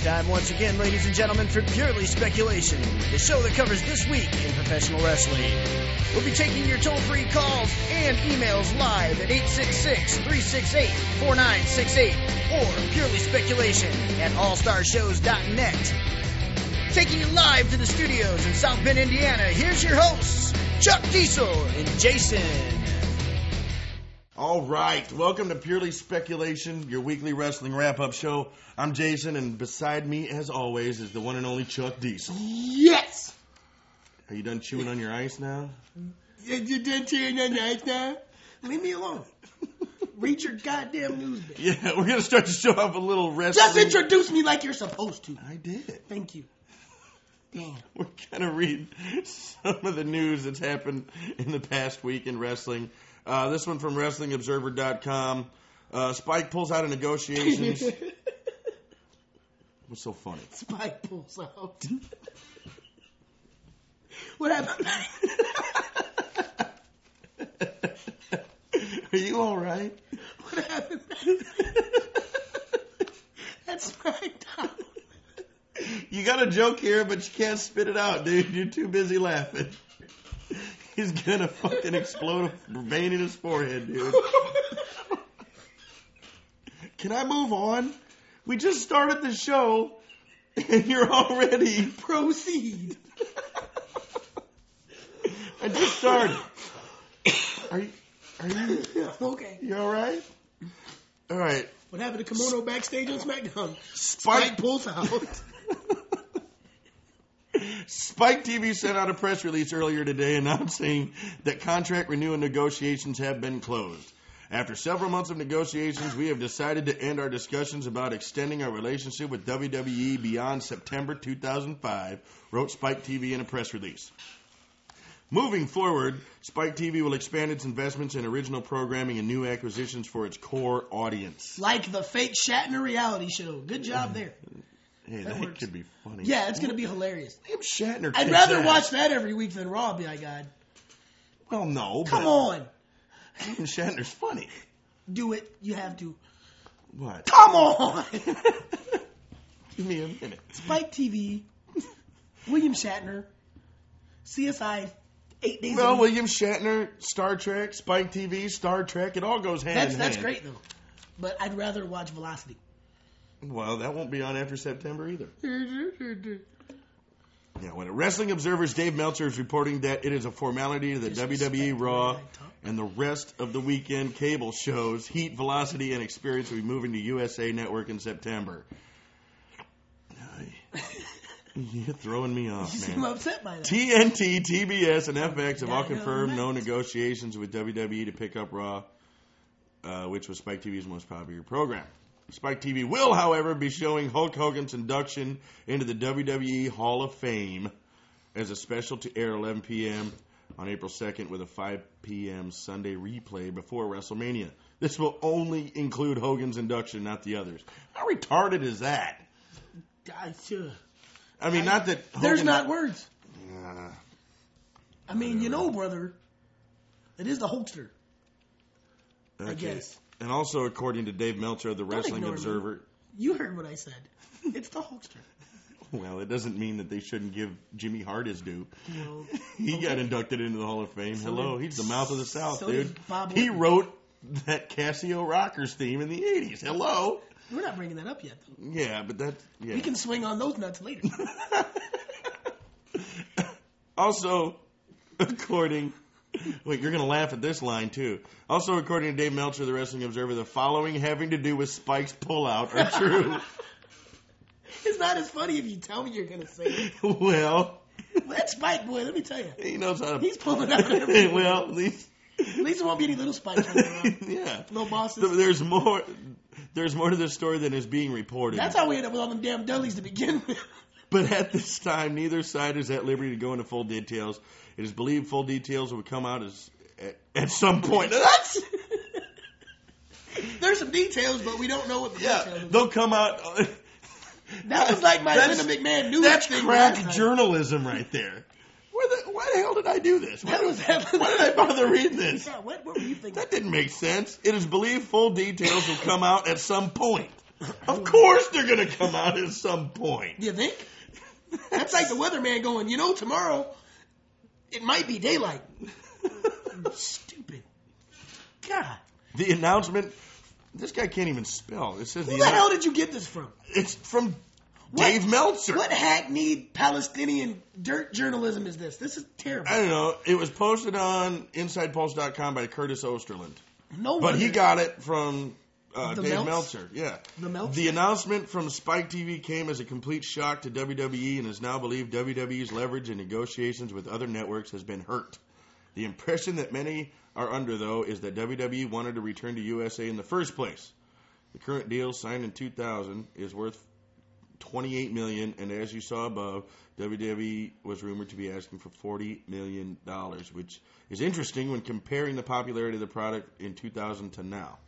time once again, ladies and gentlemen, for Purely Speculation, the show that covers this week in professional wrestling. We'll be taking your toll-free calls and emails live at 866-368-4968 or Purely Speculation at allstarshows.net. Taking you live to the studios in South Bend, Indiana, here's your hosts, Chuck Diesel and Jason. All right, welcome to Purely Speculation, your weekly wrestling wrap-up show. I'm Jason, and beside me, as always, is the one and only Chuck Diesel. Yes! Are you done chewing on your ice now? You done chewing on your ice now? Leave me alone. Read your goddamn news, bitch. Yeah, we're going to start the show off with a little wrestling. Just introduce me like you're supposed to. I did. Thank you. Damn. We're going to read some of the news that's happened in the past week in wrestling. This one from WrestlingObserver.com. Spike pulls out of negotiations. What's so funny? Spike pulls out. What happened? Are you all right? What happened? That's SmackDown. You got a joke here, but you can't spit it out, dude. You're too busy laughing. He's gonna fucking explode a vein in his forehead, dude. Can I move on? We just started the show, and you're already... Proceed. I just started. Are you... Okay. You all right? All right. What happened to Kimono backstage on SmackDown? Spike pulls out. Spike TV sent out a press release earlier today announcing that contract renewal negotiations have been closed. After several months of negotiations, we have decided to end our discussions about extending our relationship with WWE beyond September 2005, wrote Spike TV in a press release. Moving forward, Spike TV will expand its investments in original programming and new acquisitions for its core audience. Like the fake Shatner reality show. Good job there. Hey, that could be funny. Yeah, it's going to be hilarious. Liam Shatner. I'd rather watch that every week than Raw, be like, God. Well, no. Come on. Liam Shatner's funny. Do it. You have to. What? Come on. Give me a minute. Spike TV, William Shatner, CSI 8 days a Well, week. William Shatner, Star Trek, Spike TV, Star Trek, it all goes hand in hand. That's great, though. But I'd rather watch Velocity. Well, that won't be on after September either. Yeah, when Wrestling Observer's Dave Meltzer is reporting that it is a formality that WWE Raw and the rest of the weekend cable shows, Heat, Velocity, and Experience will be moving to USA Network in September. You're throwing me off, You man. seem upset by that. TNT, TBS, and FX have all confirmed no negotiations with WWE to pick up Raw, which was Spike TV's most popular program. Spike TV will, however, be showing Hulk Hogan's induction into the WWE Hall of Fame as a special to air 11 p.m. on April 2nd with a 5 p.m. Sunday replay before WrestleMania. This will only include Hogan's induction, not the others. How retarded is that? I mean, not that Hogan... There's not words. I mean, you know, brother, it is the Hulkster. Okay. I guess. And also, according to Dave Meltzer of the Wrestling Observer... Me. You heard what I said. It's the Hulkster. Well, it doesn't mean that they shouldn't give Jimmy Hart his due. No. He got inducted into the Hall of Fame. Hello, he's the mouth of the South, dude. Bob He wrote that Casio Rockers theme in the 80s. Hello. We're not bringing that up yet, though. Yeah, but that's... Yeah. We can swing on those nuts later. Also, according... Wait, you're going to laugh at this line, too. Also, according to Dave Meltzer of the Wrestling Observer, the following having to do with Spike's pullout are true. It's not as funny if you tell me you're going to say it. Well... That Spike boy, let me tell you. He knows how to... He's pulling out everything. Well, at least there won't be any little spikes running around. Yeah. No bosses. There's more to this story than is being reported. That's how we end up with all them damn dullies to begin with. But at this time, neither side is at liberty to go into full details. It is believed full details will come out at some point. That's... There's some details, but we don't know what the details are. They'll come out... That was like my Linda McMahon news That's thing. crack Journalism right there. Why the hell did I do this? Why did I bother reading this? Yeah, what were you thinking? That didn't make sense. It is believed full details will come out at some point. Of course they're going to come out at some point. You think? That's like the weatherman going, tomorrow it might be daylight. Stupid. God. The announcement, this guy can't even spell. It says Who the hell did you get this from? It's from Dave Meltzer. What hackneyed Palestinian dirt journalism is this? This is terrible. I don't know. It was posted on InsidePulse.com by Curtis Osterland. No But wonder. he got it from The Dave Meltz? Meltzer. Yeah. The Meltz? The announcement from Spike TV came as a complete shock to WWE and is now believed WWE's leverage in negotiations with other networks has been hurt. The impression that many are under, though, is that WWE wanted to return to USA in the first place. The current deal, signed in 2000, is worth $28 million, and as you saw above, WWE was rumored to be asking for $40 million, which is interesting when comparing the popularity of the product in 2000 to now.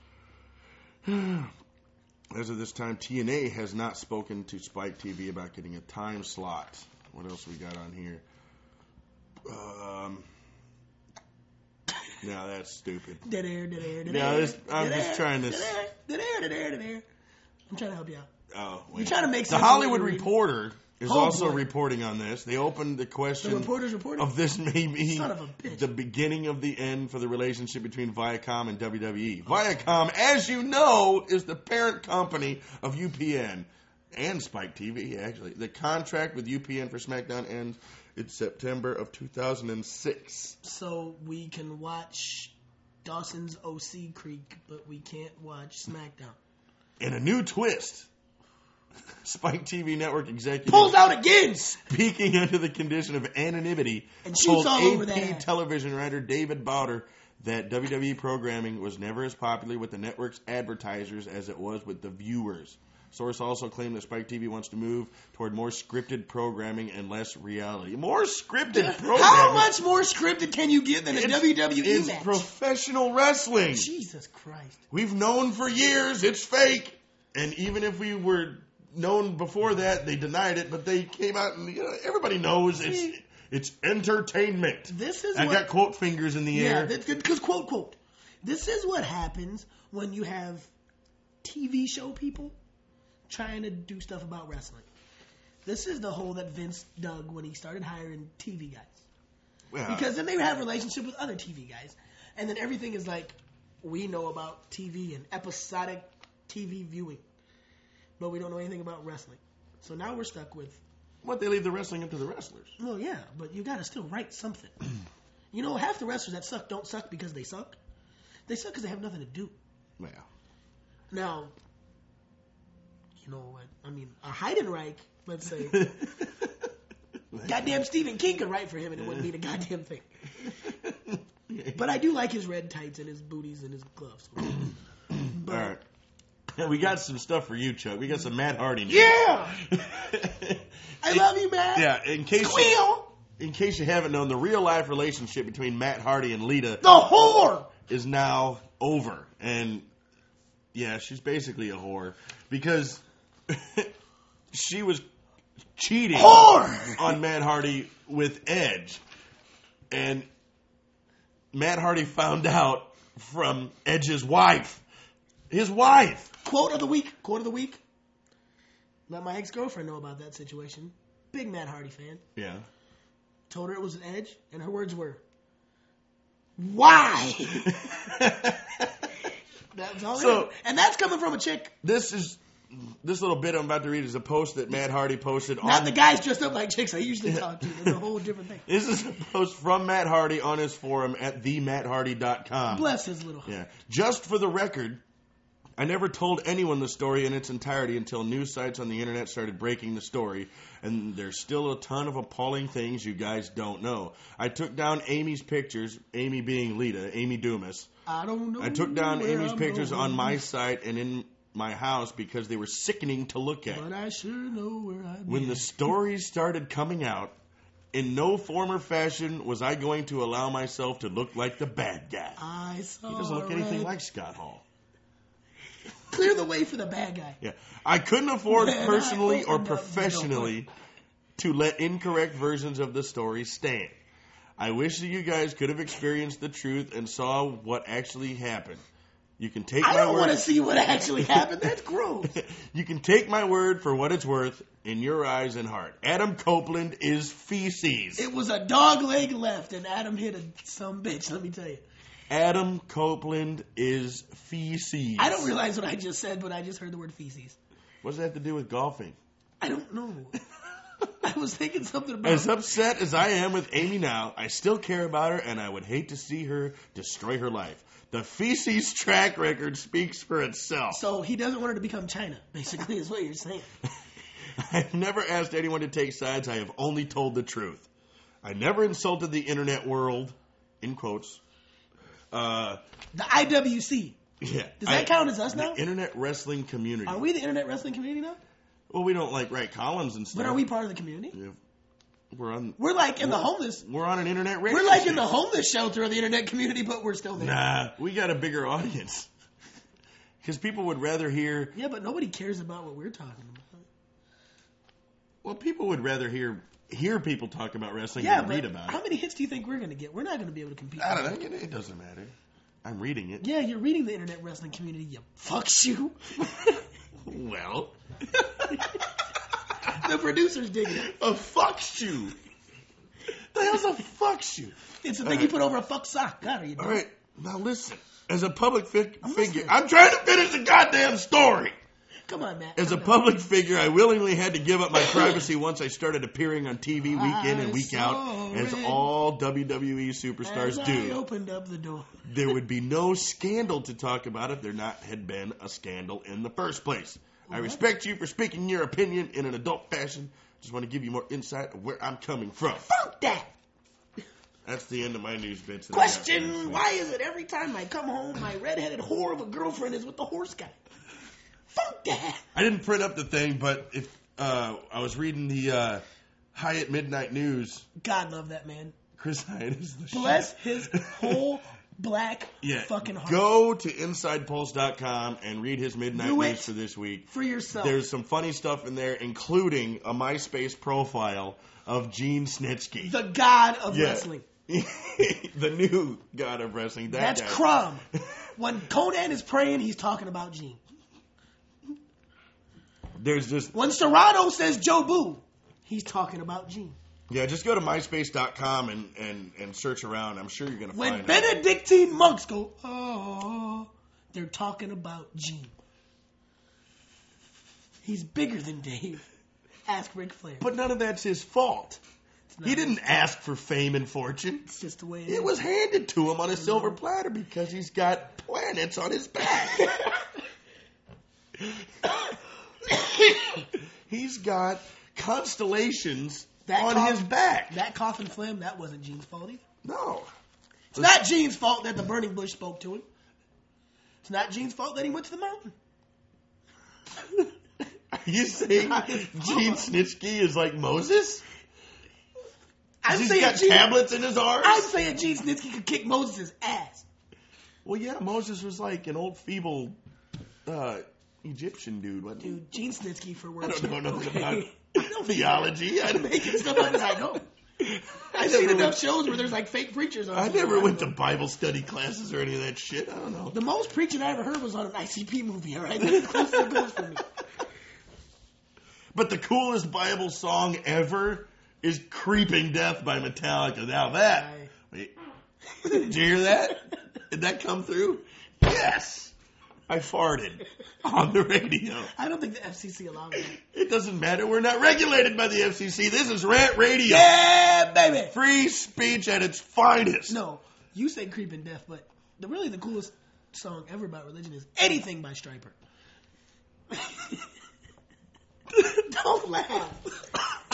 As of this time, TNA has not spoken to Spike TV about getting a time slot. What else we got on here? No, that's stupid. I'm just trying to... I'm trying to help you out. Oh, wait. You're trying to make The sense Hollywood of what you're Reporter is Oh, also boy. reporting on this. They opened the question The reporter's reporting? of this may be Son of a bitch. the beginning of the end for the relationship between Viacom and WWE. Viacom, as you know, is the parent company of UPN and Spike TV, actually. The contract with UPN for SmackDown ends in September of 2006. So we can watch Dawson's OC Creek, but we can't watch SmackDown. In a new twist, Spike TV network executive Pulls out again! speaking under the condition of anonymity, And shoots told all over that AP ass. television writer David Bowder that WWE programming was never as popular with the network's advertisers as it was with the viewers. Source also claimed that Spike TV wants to move toward more scripted programming and less reality. More scripted programming? How much more scripted can you get than a WWE It's match? professional wrestling. Jesus Christ. We've known for years it's fake. And even if we were known before that, they denied it, but they came out and everybody knows it's entertainment. This is I what, got quote fingers in the air. because quote, this is what happens when you have TV show people trying to do stuff about wrestling. This is the hole that Vince dug when he started hiring TV guys. Well, Because then they have relationship with other TV guys. And then everything is like, we know about TV and episodic TV viewing. But we don't know anything about wrestling. So now we're stuck with, what, they leave the wrestling up to the wrestlers. well, yeah, but you got to still write something. Half the wrestlers that suck don't suck because they suck. They suck because they have nothing to do. Well, Now, a Heidenreich, let's say, goddamn Stephen King could write for him and it wouldn't mean a goddamn thing. But I do like his red tights and his booties and his gloves. But, all right. We got some stuff for you, Chuck. We got some Matt Hardy news. yeah! I love you, Matt. Yeah, in case you haven't known, the real life relationship between Matt Hardy and Lita The whore! is now over. And yeah, she's basically a whore because she was cheating on Matt Hardy with Edge. And Matt Hardy found out from Edge's wife. His wife. Quote of the week. Let my ex-girlfriend know about that situation. Big Matt Hardy fan. Yeah. Told her it was an Edge, and her words were, why? That was all. So- and that's coming from a chick. This little bit I'm about to read is a post that Matt Hardy posted Not on the guys dressed up like chicks I usually talk to. It's a whole different thing. This is a post from Matt Hardy on his forum at thematthardy.com. Bless his little heart. Yeah. Just for the record, I never told anyone the story in its entirety until news sites on the internet started breaking the story, and there's still a ton of appalling things you guys don't know. I took down Amy's pictures, Amy being Lita, Amy Dumas. I don't know. I took down where Amy's I'm pictures going, on my site and in my house because they were sickening to look at. but I sure know where I'm When the stories started coming out, in no form or fashion was I going to allow myself to look like the bad guy. I saw He doesn't look anything red. like Scott Hall. Clear the way for the bad guy. Yeah, I couldn't afford Man, personally I or opened up professionally to let incorrect versions of the story stand. I wish that you guys could have experienced the truth and saw what actually happened. You can take I my don't word. want to see what actually happened. That's gross. You can take my word for what it's worth in your eyes and heart. Adam Copeland is feces. It was a dog leg left, and Adam hit a some bitch. Let me tell you. Adam Copeland is feces. I don't realize what I just said, but I just heard the word feces. What does that have to do with golfing? I don't know. I was thinking something about. As upset as I am with Amy now, I still care about her, and I would hate to see her destroy her life. The feces track record speaks for itself. So he doesn't want her to become China, basically, is what you're saying. I've never asked anyone to take sides. I have only told the truth. I never insulted the internet world, in quotes. The IWC. Yeah. Does that count as us now? The internet wrestling community. Are we the internet wrestling community now? Well, we don't write columns and stuff. But are we part of the community? Yeah. We're like in the homeless. We're on an internet radio. We're like station. in the homeless shelter of the internet community, but we're still there. Nah, we got a bigger audience. Because people would rather hear. Yeah, but nobody cares about what we're talking about. Well, people would rather hear people talk about wrestling than read about it. How many hits do you think we're going to get? We're not going to be able to compete. I don't know. It doesn't matter. I'm reading it. Yeah, you're reading the internet wrestling community. You fuck you. Well. The producers dig it. A fuck shoe. The hell's a fuck shoe? It's the thing you put over a fuck sock. God, are you doing? All right, now listen. As a public figure, I'm trying to finish the goddamn story. Come on, Matt. As a public figure, I willingly had to give up my privacy once I started appearing on TV week in and week out, as all WWE superstars do. I opened up the door. There would be no scandal to talk about if there had been a scandal in the first place. I respect you for speaking your opinion in an adult fashion. Just want to give you more insight of where I'm coming from. Fuck that. That's the end of my news bits. Question, why is it every time I come home, my redheaded whore of a girlfriend is with the horse guy? Fuck that. I didn't print up the thing, but if I was reading the Hyatt Midnight News. God love that man. Chris Hyatt is the Bless shit. his whole black fucking heart. Go to InsidePulse.com and read his Midnight News for this week. For yourself. There's some funny stuff in there, including a MySpace profile of Gene Snitsky. The god of wrestling. The new god of wrestling. That's Crom. When Conan is praying, he's talking about Gene. There's just when Serrano says Joe Boo, he's talking about Gene. Yeah, just go to MySpace.com and search around. I'm sure you're going to find it. When Benedictine monks go, oh, they're talking about Gene. He's bigger than Dave. Ask Ric Flair. But none of that's his fault. He didn't ask for fame and fortune. It's just the way it is. It was handed to him on a silver platter because he's got planets on his back. He's got constellations on his back. That cough and phlegm, that wasn't Gene's fault either. No. It's not Gene's fault that the burning bush spoke to him. It's not Gene's fault that he went to the mountain. Are you saying Gene Snitsky is like Moses? He's got tablets in his arms? I'm saying Gene Snitsky could kick Moses' ass. Well, yeah, Moses was like an old, feeble Egyptian dude, wasn't he? Dude, Gene Snitsky for work. I don't know nothing about theology. I'm making stuff up as I go. I've seen enough shows where there's like fake preachers on. I never went to Bible study classes or any of that shit. I don't know. The most preaching I ever heard was on an ICP movie, all right? That's as close as it goes for me. But the coolest Bible song ever is Creeping Death by Metallica. Now that... Wait. Did you hear that? Did that come through? Yes! I farted on the radio. I don't think the FCC allows that. It doesn't matter. We're not regulated by the FCC. This is Rant Radio. Yeah, baby! Free speech at its finest. No, you say Creeping Death, but really the coolest song ever about religion is Anything by Stryper. Don't laugh.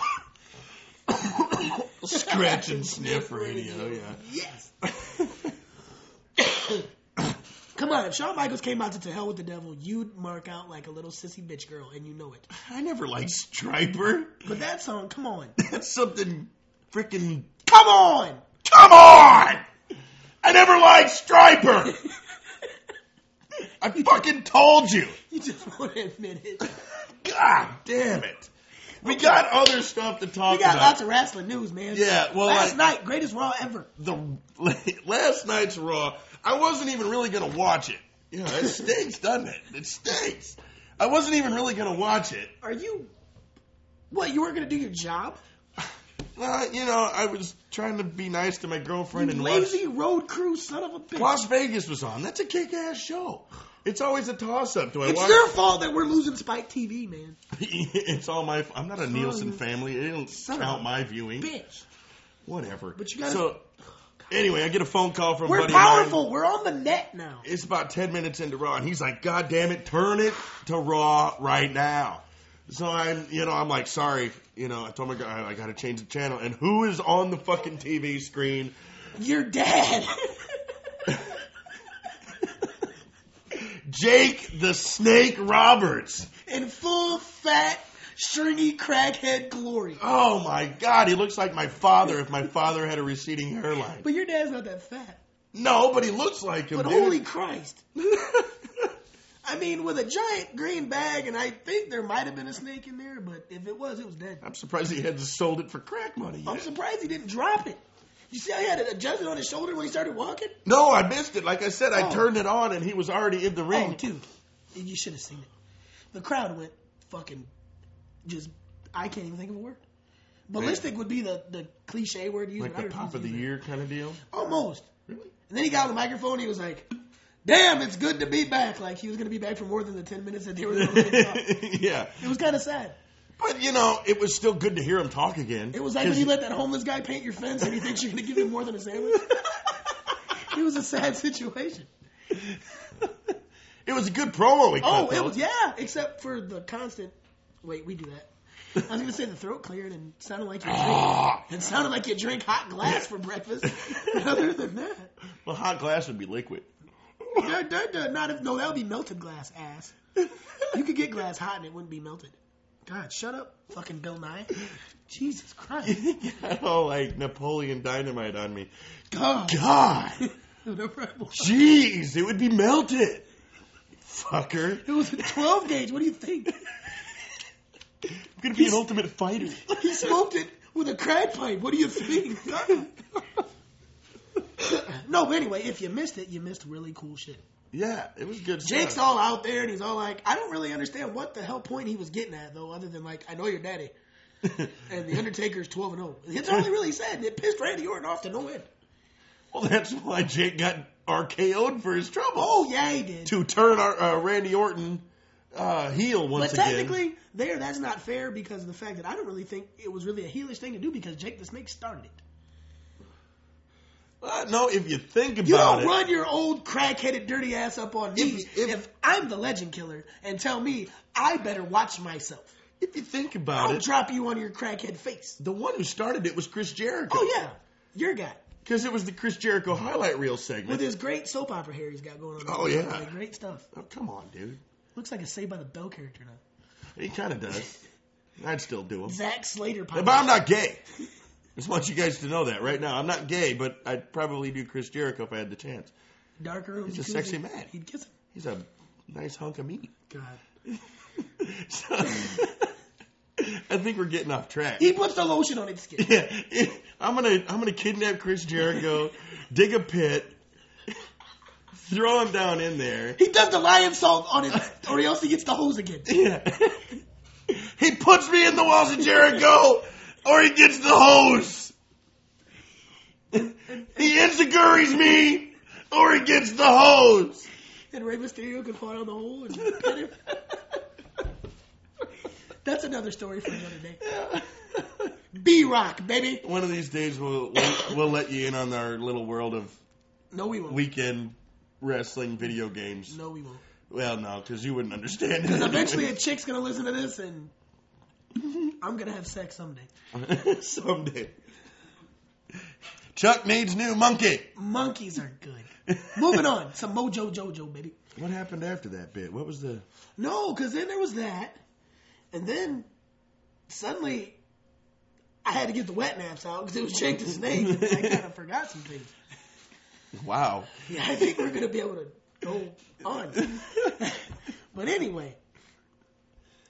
Scratch and sniff radio, yeah. Yes. Come on, if Shawn Michaels came out to Hell with the Devil, you'd mark out like a little sissy bitch girl, and you know it. I never liked Stryper. But that song, come on. That's something freaking... Come on! Come on! I never liked Stryper! I fucking told you! You just won't admit it. God damn it. We got other stuff to talk about. We got lots of wrestling news, man. Yeah, well, last night, greatest Raw ever. Last night's Raw, I wasn't even really going to watch it. Yeah, it stinks, doesn't it? It stinks. I wasn't even really going to watch it. Are you... What, you weren't going to do your job? I was trying to be nice to my girlfriend You and lazy road crew son of a bitch. Las Vegas was on. That's a kick-ass show. It's always a toss-up. Do I It's watch? your fault that we're losing Spike TV, man. It's all my... I'm not a Nielsen family. They don't count my viewing. Bitch. Whatever. But you gotta... So, anyway, I get a phone call from a We're buddy of mine. powerful. We're on the net now. It's about 10 minutes into Raw, and he's like, God damn it, turn it to Raw right now. So I'm like, sorry. I told my guy, I got to change the channel. And who is on the fucking TV screen? Your dad. Jake the Snake Roberts. In full, fat, stringy, crackhead glory. Oh, my God. He looks like my father if my father had a receding hairline. But your dad's not that fat. No, but he looks like him, But dude. holy Christ. I mean, with a giant green bag, and I think there might have been a snake in there, but if it was dead. I'm surprised he hadn't sold it for crack money yet. I'm surprised he didn't drop it. You see how he had it adjusted on his shoulder when he started walking? No, I missed it. Like I said, I turned it on, and he was already in the ring. Oh, dude. You should have seen it. The crowd went fucking just, I can't even think of a word. Ballistic would be the cliche word to use. Like but I the refuse pop to of the use it. year kind of deal? Almost. Really? And then he got on the microphone and he was like, damn, it's good to be back. Like he was going to be back for more than the 10 minutes that they were going to talk. Yeah. It was kind of sad. But, it was still good to hear him talk again. It was like when you let that homeless guy paint your fence and he thinks you're going to give him more than a sandwich. It was a sad situation. It was a good promo we cut, Oh, though. it was, yeah, except for the constant, wait, we do that. I was going to say the throat cleared and sounded like you drink hot glass for breakfast. But other than that. Well, hot glass would be liquid. No, that would be melted glass, ass. You could get glass hot and it wouldn't be melted. God, shut up, fucking Bill Nye. Jesus Christ. Like Napoleon Dynamite on me. God. No problem. Jeez, it would be melted. Fucker. It was a 12 gauge. What do you think? I'm going to be an ultimate fighter. He smoked it with a crack pipe. What do you think? No, but anyway, if you missed it, you missed really cool shit. Yeah, it was good Jake's stuff. all out there, and he's all like, I don't really understand what the hell point he was getting at, though, other than, like, I know your daddy. And The Undertaker's 12-0. It's all he really said, and it pissed Randy Orton off to no end. Well, that's why Jake got RKO'd for his trouble. Oh, yeah, he did. To turn Randy Orton heel once again. But technically, that's not fair because of the fact that I don't really think it was really a heelish thing to do because Jake the Snake started it. No, if you think about it. You don't run your old crack-headed dirty ass up on me if I'm the legend killer and tell me I better watch myself. If you think about I'll it. drop you on your crackhead face. The one who started it was Chris Jericho. Oh, yeah. Your guy. Because it was the Chris Jericho highlight reel segment. With his great soap opera hair he's got going on. Oh, yeah. Like, great stuff. Oh, come on, dude. Looks like a Saved by the Bell character now. He kind of does. I'd still do him. Zack Slater. But I'm not gay. I just want you guys to know that right now. I'm not gay, but I'd probably do Chris Jericho if I had the chance. Darker. He's a sexy man. He'd kiss him. He's a nice hunk of meat. God. So, I think we're getting off track. He puts the lotion on his skin. Yeah, I'm gonna kidnap Chris Jericho, dig a pit, throw him down in there. He does the lion salt on it, or else he gets the hose again. Yeah. He puts me in the walls of Jericho, or he gets the hose. He enziguris me, or he gets the hose. And Rey Mysterio can fall down the hole and pet him. That's another story for another day. B-Rock, baby. One of these days we'll let you in on our little world of No, we won't. weekend wrestling video games. No, we won't. Well, no, because you wouldn't understand. Because eventually a chick's going to listen to this and I'm going to have sex someday. Someday. Chuck needs new monkey. Monkeys are good. Moving on. Some Mojo Jojo, baby. What happened after that bit? What was the... No, because then there was that. And then suddenly I had to get the wet naps out because it was Jake the Snake. And I kind of forgot some things. Wow. Yeah, I think we're going to be able to go on. But anyway,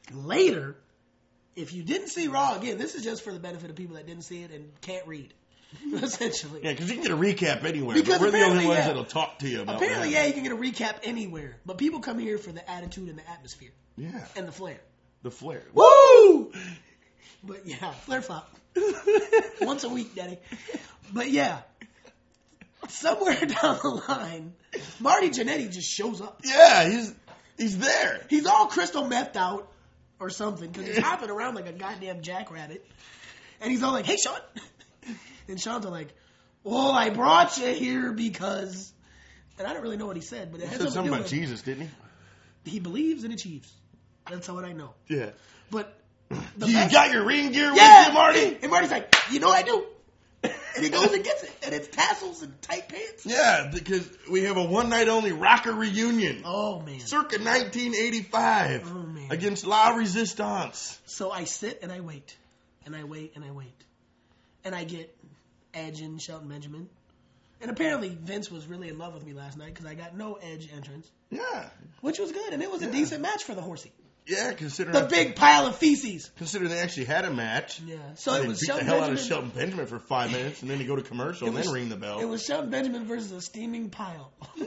later, if you didn't see Raw, again, this is just for the benefit of people that didn't see it and can't read. essentially. Yeah, because you can get a recap anywhere. Because but we're the only ones apparently, that'll talk to you about Apparently, that. you can get a recap anywhere. But people come here for the attitude and the atmosphere. Yeah. And the flair. The flair. Woo! But yeah, flair flop. Once a week, Daddy. But yeah, somewhere down the line, Marty Jannetty just shows up. Yeah, he's there. He's all crystal methed out or something because he's hopping around like a goddamn jackrabbit. And he's all like, hey, Sean. And Sean's all like, well, I brought you here because... And I don't really know what he said, but it He has said something something to do about with... Jesus, didn't he? He believes and achieves. That's what I know. Yeah. But... You got your ring gear Yeah, with you, Marty? And Marty's like, you know I do. And he goes and gets it. And it's tassels and tight pants. Yeah, because we have a one-night-only rocker reunion. Oh, man. Circa 1985. Oh, man. Against La Resistance. So I sit and I wait. And I wait and I wait. And I get Edge and Shelton Benjamin. And apparently Vince was really in love with me last night because I got no Edge entrance. Yeah. Which was good. And it was a decent match for the horsey. Yeah, considering The big pile of feces. considering they actually had a match. Yeah. So They it was beat Shelton the hell Benjamin. out of Shelton Benjamin for 5 minutes, and then they go to commercial and then ring the bell. It was Shelton Benjamin versus a steaming pile.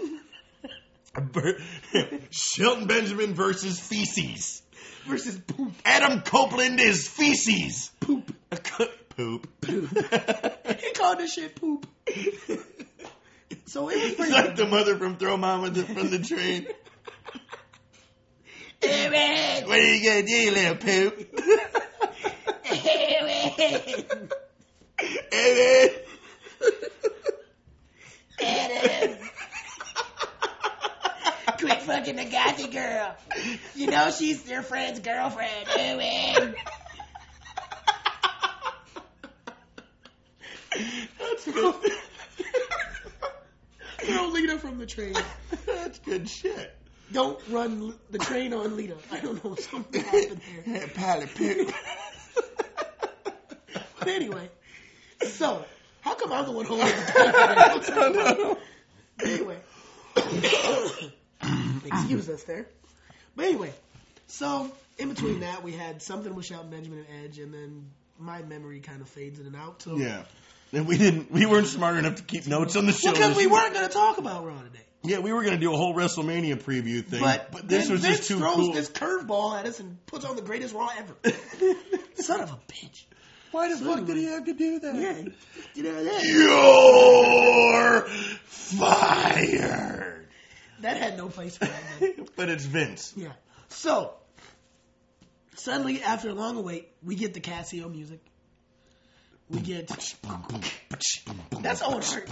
Shelton Benjamin versus feces. versus poop. Adam Copeland is feces. Poop. Poop. He called this shit poop. So it was He's pretty like good. the mother from Throw Mama from the train. Aaron! What are you gonna do, little poop? Aaron! Evan. Adam! Quit fucking the Gothy girl. You know she's their friend's girlfriend. Aaron! That's good. Throw Lita from the train. That's good shit. Don't run the train on Lita. I don't know, something happened there. Pile of poop. But anyway, so, how come I'm the one holding the I know. Anyway. Excuse us there. But anyway, so, in between that, we had something with Shelton Benjamin and Edge, and then my memory kind of fades in and out. So. Yeah. And we weren't smart enough to keep notes on the show. Because we weren't going to talk about Raw today. Yeah, we were going to do a whole WrestleMania preview thing. But this then was Vince just too throws cool. this curveball at us and puts on the greatest Raw ever. Son of a bitch. Why the fuck did he have to do that? Yeah. You know that? You're fired. That had no place for that. But it's Vince. Yeah. So, suddenly, after a long wait, we get the Casio music. We get... That's Owen Hart.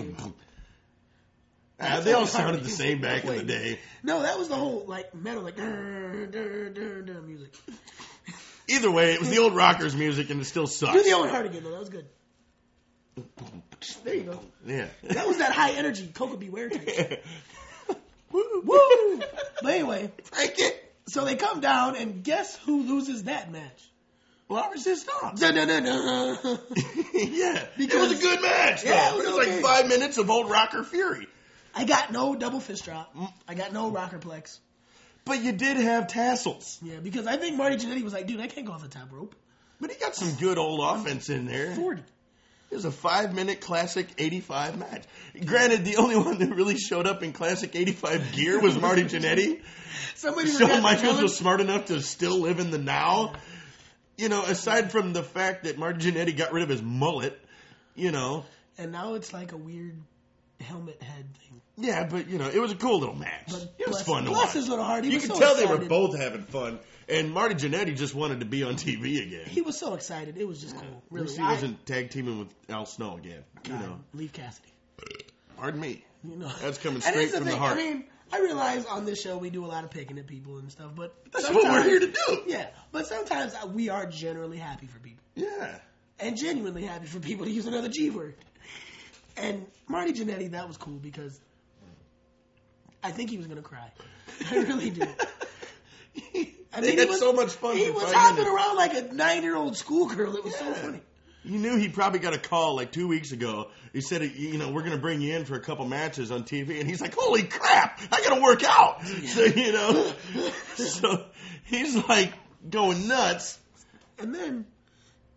They all sounded the same back in the day. No, that was the whole, like, metal, like, music. Either way, it was the old rockers music and it still sucks. Do the Owen Hart again, though. That was good. There you go. Yeah. That was that high energy Coca Beware type. Woo! But anyway, Break it. so they come down, and guess who loses that match? La Resistance. Da-da-da-da. Yeah. Because- it was a good match. Yeah, though. it was like okay. 5 minutes of old rocker fury. I got no double fist drop. I got no rockerplex. But you did have tassels. Yeah, because I think Marty Jannetty was like, dude, I can't go off the top rope. But he got some good old offense in there. 40. It was a 5-minute classic 85 match. Granted, the only one that really showed up in classic 85 gear was Marty Jannetty. Somebody forgot Shawn to Michaels tell him- was smart enough to still live in the now. You know, aside from the fact that Marty Jannetty got rid of his mullet, you know. And now it's like a weird helmet head thing. Yeah, but, you know, it was a cool little match. But It was bless- fun to bless watch. his little heart. He You was could so tell they were excited. both having fun. And Marty Jannetty just wanted to be on TV again. He was so excited. It was just cool. At least Really. he wasn't tag teaming with Al Snow again. You know. Leave Cassidy. Pardon me. You know. That's coming And straight here's from the thing, heart. I mean, I realize on this show we do a lot of picking at people and stuff, but That's what we're here to do. Yeah, but sometimes we are generally happy for people. Yeah. And genuinely happy for people to use another G word. And Marty Jannetty, that was cool because I think he was going to cry. I really do. I They mean, had so much fun. He for was 5 hopping minutes. around like a 9-year-old schoolgirl. It was so Yeah. funny. You knew he probably got a call like 2 weeks ago. He said, you know, we're going to bring you in for a couple matches on TV. And he's like, holy crap, I got to work out. Yeah. So, you know, so he's like going nuts. And then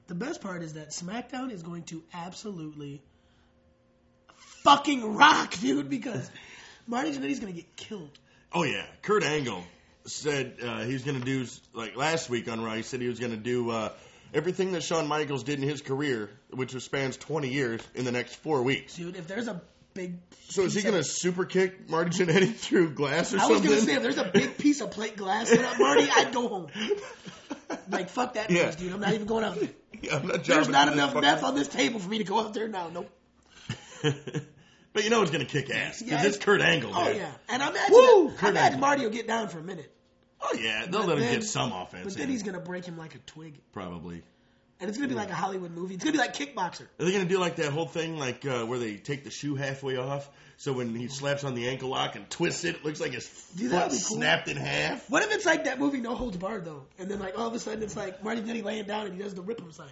the best part is that SmackDown is going to absolutely fucking rock, dude, because Marty Jannetty's going to get killed. Oh, yeah. Kurt Angle said he was going to do, like last week on Raw, he said he was going to do everything that Shawn Michaels did in his career, which spans 20 years, in the next 4 weeks. Dude, if there's a big... So is he going to super kick Marty Jannetty through glass or I something? was going to say, if there's a big piece of plate glass in up Marty, I'd go home. Like, fuck that place, dude. I'm not even going out there. Yeah, I'm not There's not enough fucking... meth on this table for me to go out there now. Nope. But you know it's going to kick ass, because Yeah, it's Kurt Angle, dude. Oh, yeah. And I imagine Marty will get down for a minute. Oh, yeah. They'll let him get some offense. But then he's going to break him like a twig. Probably. And it's going to be like a Hollywood movie. It's going to be like Kickboxer. Are they going to do like that whole thing, like where they take the shoe halfway off, so when he slaps on the ankle lock and twists it looks like his foot snapped in half? What if it's like that movie No Holds Barred, though? And then like all of a sudden it's like Marty Jannetty laying down and he does the rip him sign.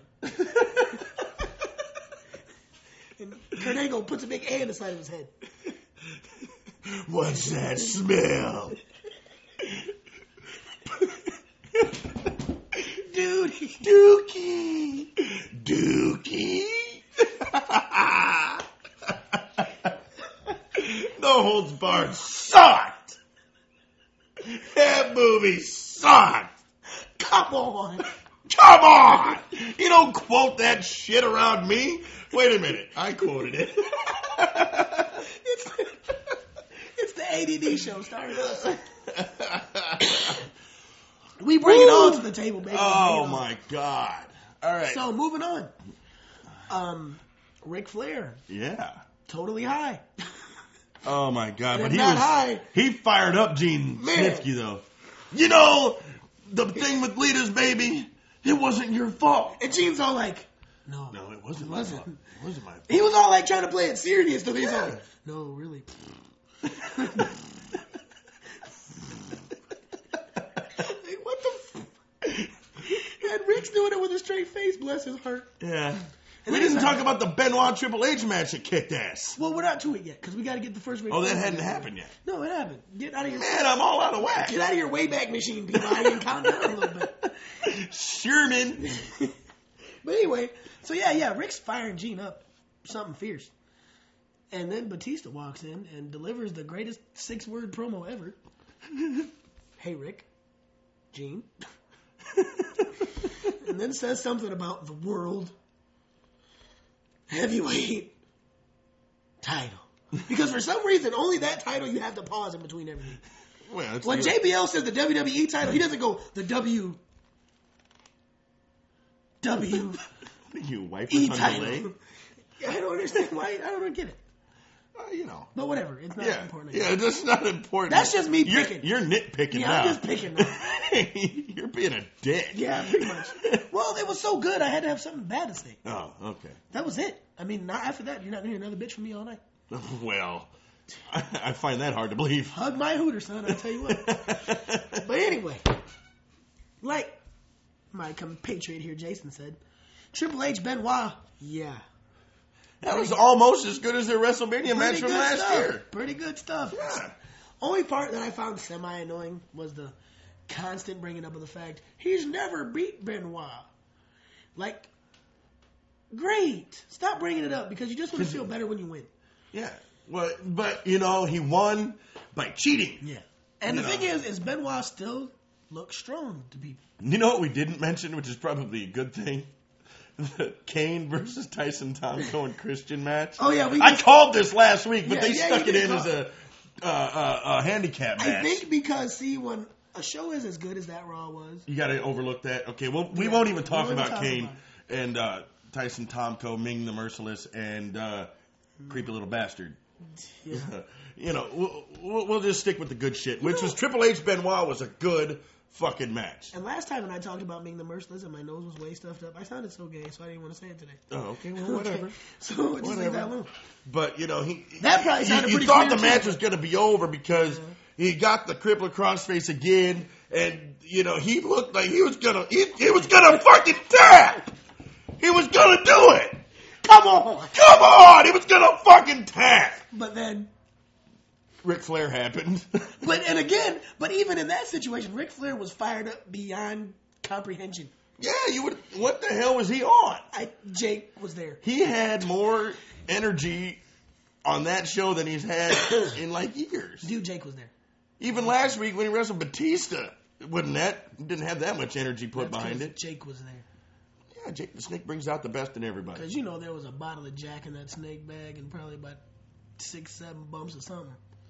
And Kurt Angle puts a big A in the side of his head. What's that smell? Dude. Dookie. Dookie. No Holds Barred sucked. That movie sucked. Come on. Come on. You don't quote that shit around me. Wait a minute. I quoted it. It's the ADD show starting us. We bring it all to the table, baby. Oh, my God. All right. So, moving on. Ric Flair. Yeah. Totally high. Oh, my God. And But high. He fired up Gene Snitsky, though. You know, the thing with Lita's baby, it wasn't your fault. And Gene's all like, no, it wasn't my fault. It wasn't my fault. He was all like trying to play it serious. So he's like, no, really. Like, what the And Rick's doing it with a straight face, bless his heart. Yeah. We didn't talk about the Benoit Triple H match that kicked ass. Well, we're not to it yet, because we got to get the first Rick. Oh, that hadn't happened yet. No, it happened. Get out of your... Man, I'm all out of whack. Get out of your Wayback Machine, Peabody, and calm down a little bit. Sherman. But anyway, so yeah, Rick's firing Gene up something fierce. And then Batista walks in and delivers the greatest 6-word promo ever. Hey, Rick. Gene. And then says something about the world heavyweight title. Because for some reason, only that title you have to pause in between everything. Well, when JBL says the WWE title, he doesn't go the You wiping on the leg? I don't understand why. I don't get it. You know. But whatever. It's not important. Yeah, that's not important. That's just me picking. You're nitpicking now. Yeah, I'm just picking now. You're being a dick. Yeah, pretty much. Well, it was so good, I had to have something bad to say. Oh, okay. That was it. I mean, not after that, you're not going to hear another bitch from me all night. Well, I find that hard to believe. Hug my hooter, son, I'll tell you what. But anyway, like my compatriot here, Jason, said, Triple H, Benoit, yeah. That was almost as good as their WrestleMania match from last year. Pretty good stuff. Yeah. Only part that I found semi-annoying was the constant bringing up of the fact he's never beat Benoit. Like, great. Stop bringing it up because you just want to feel better when you win. Yeah. Well, but, you know, he won by cheating. Yeah. And the thing is Benoit still looks strong to people. You know what we didn't mention, which is probably a good thing? The Kane versus Tyson Tomko and Christian match. Oh, yeah. I called this last week, but Yeah, they stuck it in call as a handicap match. I think because, see, when a show is as good as that Raw was. You got to overlook that. Okay, well, we won't even talk about Kane and Tyson Tomko, Ming the Merciless, and Creepy Little Bastard. Yeah. You know, we'll just stick with the good shit, which was Triple H Benoit was a good fucking match. And last time when I talked about Ming the Merciless and my nose was way stuffed up, I sounded so gay, so I didn't want to say it today. Oh, okay, well, whatever. So just leave that alone. But, you know, that probably sounded you pretty thought the clear, match too. was going to be over because he got the crippler crossface again, and, you know, he looked like he was going to fucking tap. He was going to do it. Come on. He was going to fucking tap. But then Ric Flair happened. But even in that situation, Ric Flair was fired up beyond comprehension. Yeah, you would. What the hell was he on? Jake was there. He had more energy on that show than he's had in like years. Dude, Jake was there. Even last week when he wrestled Batista, didn't have that much energy put behind it. Jake was there. Yeah, Jake the Snake brings out the best in everybody. Because there was a bottle of Jack in that snake bag and probably about 6-7 bumps or something.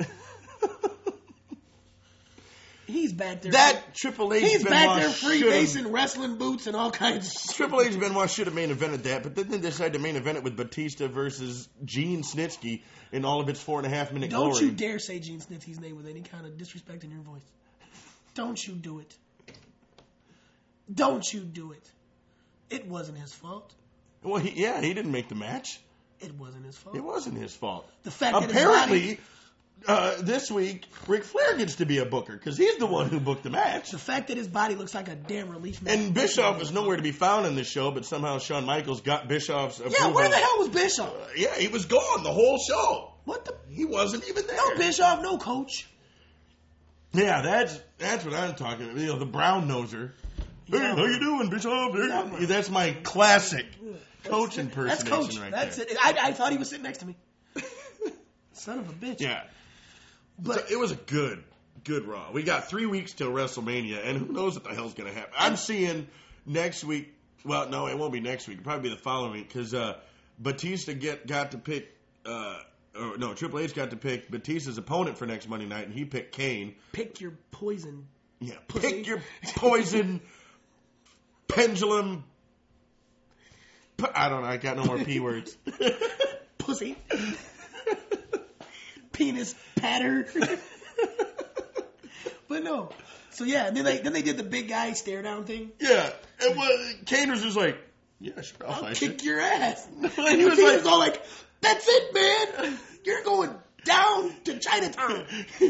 He's back there. Triple H He's Benoit back there freebasing, wrestling boots and all kinds of shit. Triple H Benoit should have main evented that, but then they decided to main event it with Batista versus Gene Snitsky in all of its 4.5 minute glory. Don't you dare say Gene Snitsky's name with any kind of disrespect in your voice. Don't you do it. Don't you do it. It wasn't his fault. Well, he didn't make the match. It wasn't his fault. It wasn't his fault. The fact apparently, this week, Ric Flair gets to be a booker because he's the one who booked the match. The fact that his body looks like a damn relief mat. And Bischoff was nowhere to be found in this show, but somehow Shawn Michaels got Bischoff's approval. Yeah, where the hell was Bischoff? He was gone the whole show. What the? He wasn't even there. No Bischoff, no coach. Yeah, that's what I'm talking about. The brown noser. Hey, how you doing, Bischoff? Yeah, that's my classic coach impersonation that's coach. right that's there. It. I thought he was sitting next to me. Son of a bitch. Yeah. But so it was a good Raw. We got 3 weeks till WrestleMania, and who knows what the hell's going to happen. I'm seeing next week. Well, no, it won't be next week. It'll probably be the following week because Batista got to pick. Triple H got to pick Batista's opponent for next Monday night, and he picked Kane. Pick your poison. Yeah, pussy. Pick your poison pendulum. I don't know. I got no more P words. Pussy. Penis patter. But no. So yeah, and then they did the big guy stare down thing. Yeah, Kane was just like, yeah, sure, I'll fight kick you. your ass. And he was all like, that's it, man. You're going down to Chinatown.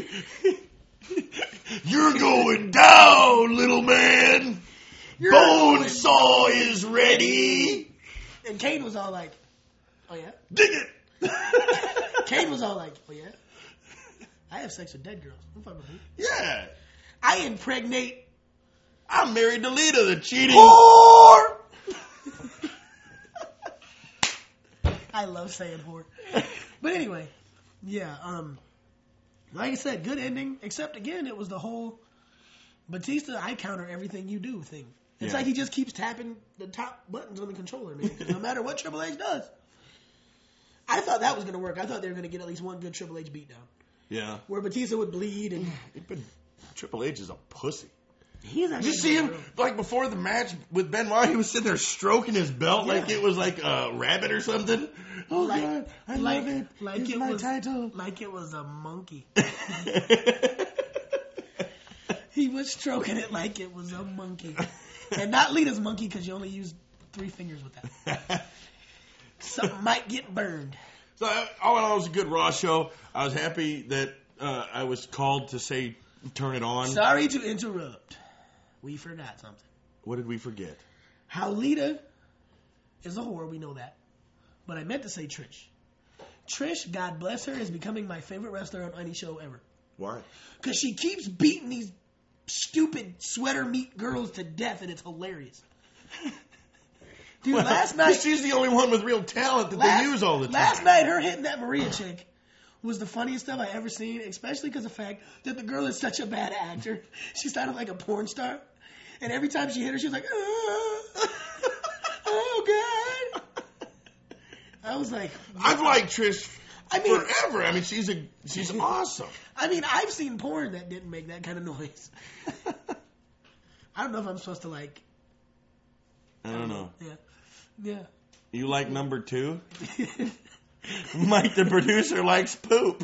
You're going down, little man. Bonesaw is ready. And Kane was all like, oh yeah? Dig it. Kane was all like, oh yeah? I have sex with dead girls. I'm fucking with you. Yeah. I impregnate. I'm married to Lita, the cheating whore. I love saying whore. But anyway, yeah, like I said, good ending, except again, it was the whole Batista, I counter everything you do thing. It's like he just keeps tapping the top buttons on the controller, man. No matter what Triple H does. I thought that was going to work. I thought they were going to get at least one good Triple H beatdown. Yeah. Where Batista would bleed and... Triple H is a pussy. He's Did you see him, like, before the match with Benoit? He was sitting there stroking his belt like it was like a rabbit or something. Oh, God, I love it. Like it's my title. Like it was a monkey. He was stroking it like it was a monkey. And not Lita's monkey, because you only used 3 fingers with that. Something might get burned. So, all in all, it was a good Raw show. I was happy that I was called to say, turn it on. Sorry to interrupt. We forgot something. What did we forget? How Lita is a whore, we know that. But I meant to say Trish. Trish, God bless her, is becoming my favorite wrestler on any show ever. Why? Because she keeps beating these stupid sweater meat girls to death, and it's hilarious. Dude, last night... She's the only one with real talent that they use all the time. Last night, her hitting that Maria chick was the funniest stuff I ever seen, especially because of the fact that the girl is such a bad actor. She sounded like a porn star. And every time she hit her, she was like, oh, God. I was like... I've liked Trish forever. I mean, she's awesome. I mean, I've seen porn that didn't make that kind of noise. I don't know if I'm supposed to like... I don't know. Yeah. You like number 2? Mike, the producer, likes poop.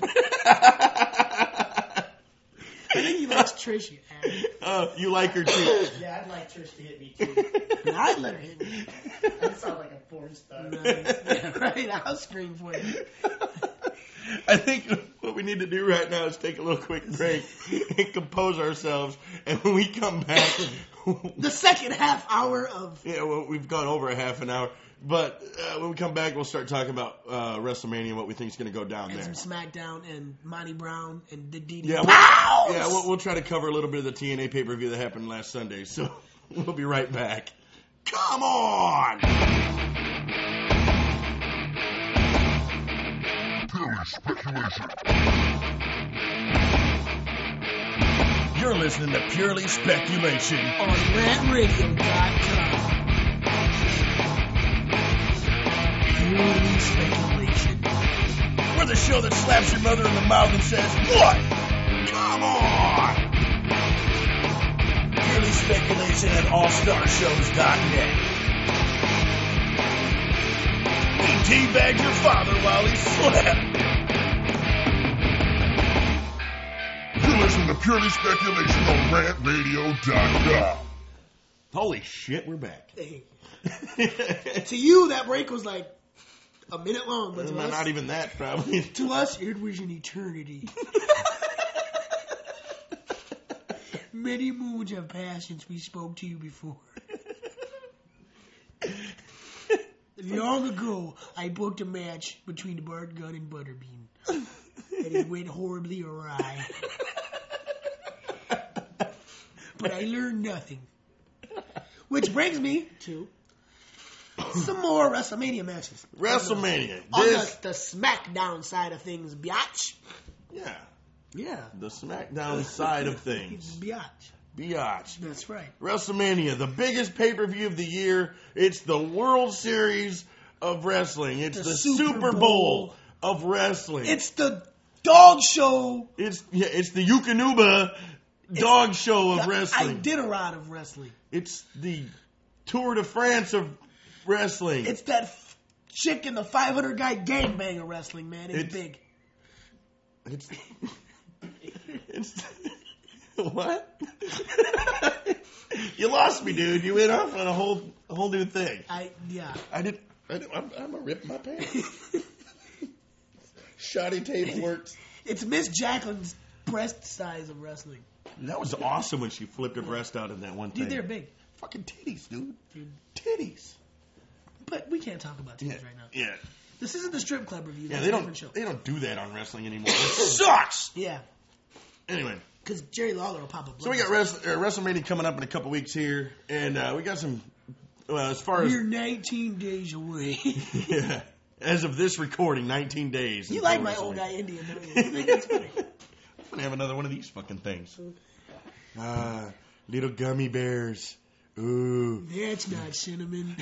I think he likes Trish, you ass. You like her too. Yeah, I'd like Trish to hit me too. Yeah, I'd let her hit me. That sounds like a porn star. Nice. Yeah, right, I'll scream for you. I think what we need to do right now is take a little quick break and compose ourselves. And when we come back... The second half hour of... Yeah, well, we've gone over a half an hour. But when we come back, we'll start talking about WrestleMania and what we think is going to go down and there. Some SmackDown and Monty Brown and the DD. Yeah, we'll try to cover a little bit of the TNA pay-per-view that happened last Sunday. So we'll be right back. Come on! Purely speculation. You're listening to Purely Speculation. On rantradio.com. Purely speculation. We're the show that slaps your mother in the mouth and says, what? Come on! Purely Speculation at allstarshows.net. We teabagged your father while he slept. You're listening to Purely Speculation on rantradio.com. Holy shit, we're back. Hey. To you, that break was like a minute long, but to us, Not even that, probably. to us, it was an eternity. Many moons have passed since we spoke to you before. Long ago, I booked a match between Bart Gunn and Butterbean, and it went horribly awry. But I learned nothing. Which brings me to some more WrestleMania matches. WrestleMania. On the SmackDown side of things, biatch. Yeah, Yeah. the SmackDown side of things. Biatch. Biatch. That's right. WrestleMania, the biggest pay-per-view of the year. It's the World Series of Wrestling. It's the Super Bowl of wrestling. It's the dog show. It's the Yukonuba dog show of The wrestling. Iditarod of wrestling. It's the Tour de France of wrestling. It's that chick in the 500 guy gangbang of wrestling, man. It's big. It's what? You lost me, dude. You went off on a whole new thing. I'm gonna rip my pants. Shoddy tape works. It's Miss Jacqueline's breast size of wrestling. That was awesome when she flipped her breast out in that one thing. Dude, they're big. Fucking titties, dude. Dude. Titties. But we can't talk about titties right now. Yeah. This isn't the strip club review. Yeah, That's they a different show. don't do that on wrestling anymore. It sucks. Yeah. Anyway, Because Jerry Lawler will pop up. so we got WrestleMania coming up in a couple weeks here, and we got some. Well, as far as We're 19 days away. yeah, as of this recording, 19 days. You until like my old WrestleMania. guy Indian, don't you? You think that's funny? I'm gonna have another one of these fucking things. Little gummy bears. Ooh. That's not cinnamon.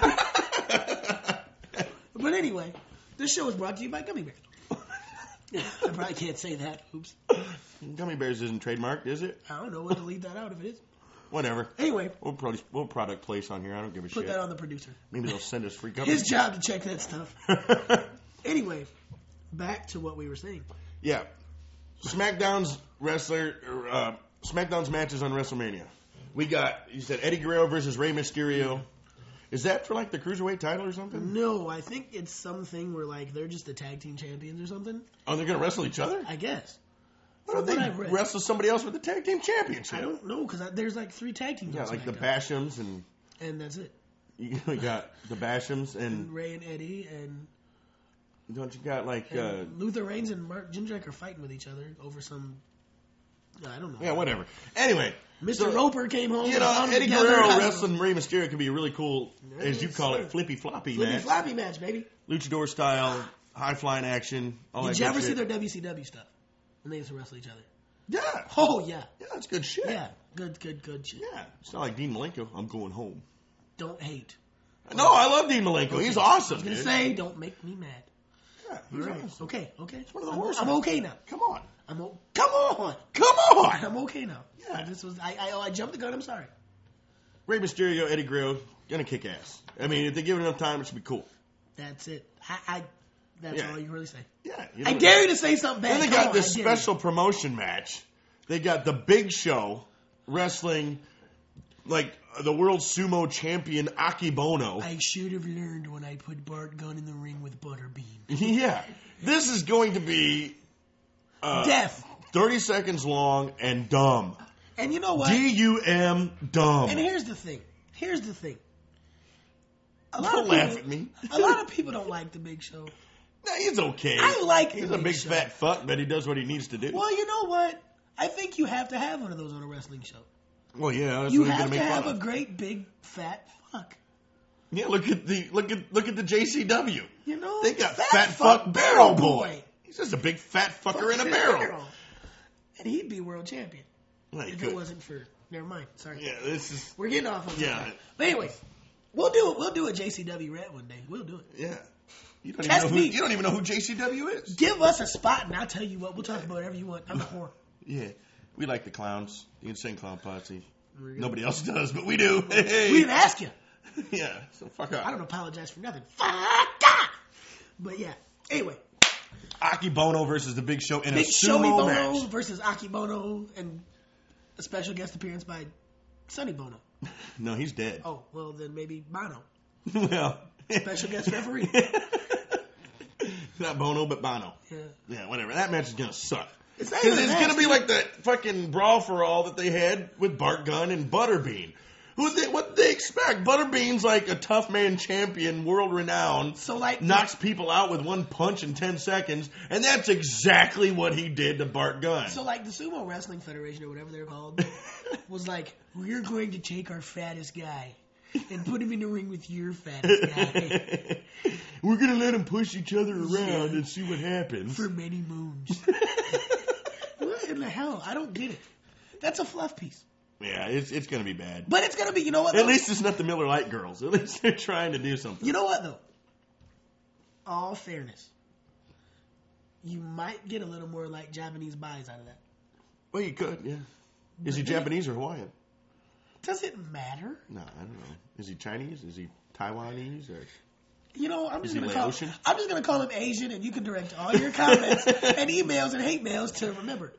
But anyway, this show is brought to you by Gummy Bears. I probably can't say that. Oops. Gummy bears isn't trademarked, is it? I don't know. We'll delete that out if it is. Whatever. Anyway, We'll product place on here. I don't give a put shit. that on the producer. Maybe they'll send us free gummy. His job to check that stuff. Anyway, back to what we were saying. Yeah. SmackDown's SmackDown's matches on WrestleMania. We got, you said Eddie Guerrero versus Rey Mysterio. Is that for like the Cruiserweight title or something? No, I think it's something where like they're just the tag team champions or something. Oh, they're going to wrestle each other? I guess. Why don't From what they I've read. wrestle somebody else with the tag team championship? I don't know because there's like 3 tag teams. Yeah, on like the SmackDown. Bashams and And that's it. you got the Bashams and Ray and Eddie and don't you got like Luther Reigns and Mark Jindrak are fighting with each other over some. I don't know. yeah, whatever. Anyway, Mr. so, Roper came home. you and know, found them Eddie together. Guerrero I don't know. wrestling Rey Mysterio could be a really cool, as you Yes, call sir. it, flippy floppy Flippy match. floppy match, baby. Luchador style, high flying action. All Did that you good ever see shit. their WCW stuff when they used to wrestle each other? Yeah. Oh yeah, Yeah, that's good shit. yeah, good shit. Yeah. It's not like Dean Malenko. I'm going home. Don't hate. No, I love Dean Malenko. He's awesome, I was gonna dude. say, don't make me mad. Yeah, he's All right. awesome. Okay. one of the I'm, worst I'm ones. okay now. Come on. Come on. Come on. I'm okay now. Yeah. I jumped the gun. I'm sorry. Rey Mysterio, Eddie Guerrero, gonna kick ass. I mean, if they give it enough time, it should be cool. That's it. That's Yeah. all you can really say. Yeah. I dare you to say something bad. Then they Come got on, this I dare you. special promotion match. They got the Big Show wrestling like the world sumo champion Akibono. I should have learned when I put Bart Gunn in the ring with Butterbean. Yeah. This is going to be Death. 30 seconds long and dumb. And you know what? D-U-M, dumb. And here's the thing. Don't laugh at me. A lot of people don't like the Big Show. Nah, he's okay. I like He's the a big Show. fat fuck, but he does what he needs to do. Well, you know what? I think you have to have one of those on a wrestling show. Well, yeah, that's You what he's have gonna to make have fun a of. great big fat fuck. Yeah, look at the JCW. You know, They got fat fuck barrel boy. He's just a big fat fucker in a barrel. And he'd be world champion Well, he if could. it wasn't for. Never mind. Sorry. Yeah, this is. We're getting off on Yeah. that. But anyway, we'll do it. We'll do a JCW rant one day. We'll do it. Yeah. You don't, Test even know who, me. you don't even know who JCW is. Give us a spot, and I'll tell you what. We'll talk about whatever you want. I'm a whore. Yeah. We like the clowns. The Insane Clown Posse. We're gonna- Nobody else does, but we do. Hey. We didn't ask you. Yeah, so fuck up. I don't apologize for nothing. Fuck off. But yeah. Anyway, Aki Bono versus the Big Show in Big a Showy sumo Bono match. versus Aki Bono, and a special guest appearance by Sonny Bono. No, he's dead. Oh, well then maybe Bono. Well, Special guest referee. not Bono, but Bono. Yeah. Yeah, whatever. That match is gonna suck. It's not Because even it's a gonna match, be dude. like that fucking brawl for all that they had with Bart Gunn and Butterbean. What they expect? Butterbean's like a tough man champion, world renowned. So like Knocks people out with one punch in 10 seconds, and that's exactly what he did to Bart Gunn. So like the Sumo Wrestling Federation or whatever they're called was like, we're going to take our fattest guy and put him in the ring with your fattest guy We're gonna let them push each other around and see what happens. for many moons. What in the hell? I don't get it. That's a fluff piece. Yeah, it's gonna be bad. But it's gonna be, you know what? At though? least it's not the Miller Lite girls. At least they're trying to do something. You know what though? All fairness, you might get a little more like Japanese buys out of that. Well, you could, yeah. Is he Japanese or Hawaiian? Does it matter? No, I don't know. Is he Chinese? Is he Taiwanese? Or You know, I'm Is just he gonna Laotian? call him Asian, and you can direct all your comments and emails and hate mails to remember.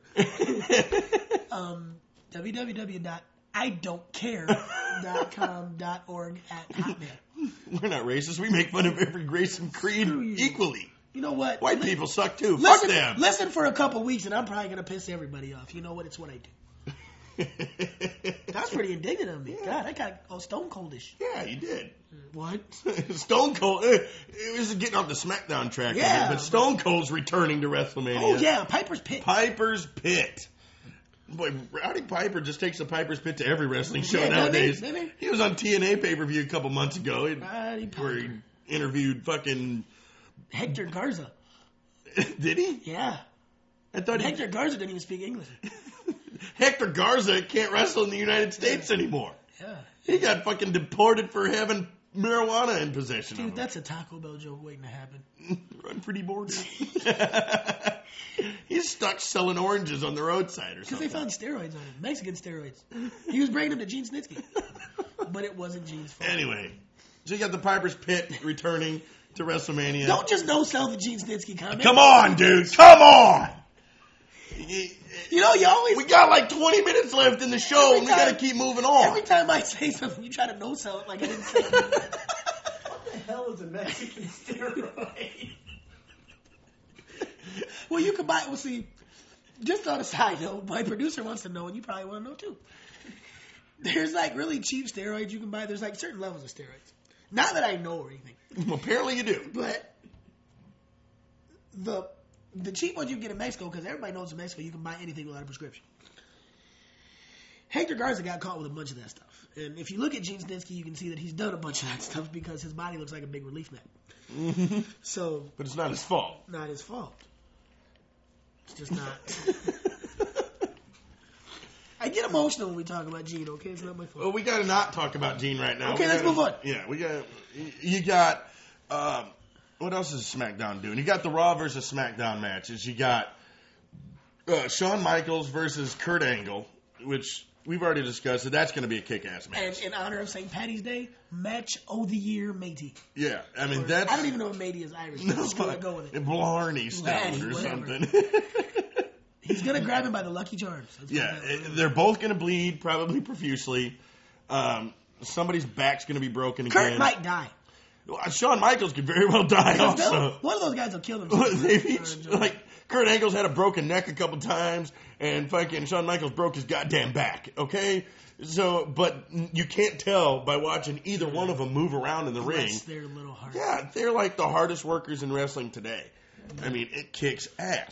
www.idon'tcare.com.org at Hotmail. We're not racist. We make fun of every race and creed Screw you. equally. You know what? White people suck too. Listen, Fuck them. listen for a couple weeks, and I'm probably gonna piss everybody off. You know what? It's what I do. That's pretty indignant of me. God, I got stone coldish. Yeah, you did. What? Stone Cold. It was getting off the SmackDown track, Yeah. but Stone Cold's returning to WrestleMania. Oh yeah, Piper's Pit. Piper's Pit. Boy, Rowdy Piper just takes the Piper's Pit to every wrestling show Yeah, nowadays. doesn't he? He was on TNA pay-per-view a couple months ago Rowdy where he Piper. interviewed fucking... Hector Garza. Did he? Yeah. I thought he... Hector Garza didn't even speak English. Hector Garza can't wrestle in the United States anymore. Yeah. He got fucking deported for having marijuana in possession of Dude, him. that's a Taco Bell joke waiting to happen. Run for the border. He's stuck selling oranges on the roadside or Because they something. found steroids on him. Mexican steroids. He was bringing them to Gene Snitsky. But it wasn't Gene's fault. Anyway, so you got the Piper's Pit returning to WrestleMania. Don't just no-sell the Gene Snitsky comment. Come on, dude. Come on. You know, you always... We got like 20 minutes left in the show, Every and we got to time- keep moving on. Every time I say something, you try to no-sell it like I didn't say it. What the hell is a Mexican steroid? Well, you can buy... Well, see, just on a side note, my producer wants to know, and you probably want to know too. There's like really cheap steroids you can buy. There's like certain levels of steroids. Not that I know or anything, Well, apparently you do. but the cheap ones you can get in Mexico, because everybody knows in Mexico you can buy anything without a prescription. Hector Garza got caught with a bunch of that stuff. And if you look at Gene Snitsky, you can see that he's done a bunch of that stuff because his body looks like a big relief net. So, But it's not his fault. not his fault. It's just not. I get emotional when we talk about Gene, okay? It's not my fault. Well, we got to not talk about Gene right now. Okay, We let's gotta- move on. Yeah, we got. You got. What else is SmackDown doing? You got the Raw versus SmackDown matches. You got Shawn Michaels versus Kurt Angle, which we've already discussed. So that's going to be a kick-ass And match. in honor of St. Patty's Day, match of the year, matey. Yeah, I mean Or- that's. I don't even know if matey is Irish. But just go with it. Blarney Stone Blarney, or whatever. something. He's gonna grab him by the Lucky Charms. That's what Yeah, that- they're both going to bleed, probably profusely. Somebody's back's going to be broken Kurt again. might die. Shawn Michaels could very well die also. One of those guys will kill himself. They've each, like, Kurt Angle's had a broken neck a couple times, and fucking Shawn Michaels broke his goddamn back, okay? So, but you can't tell by watching either one of them move around in the ring. Bless their little heart. Yeah, they're like the hardest workers in wrestling today. I mean, it kicks ass.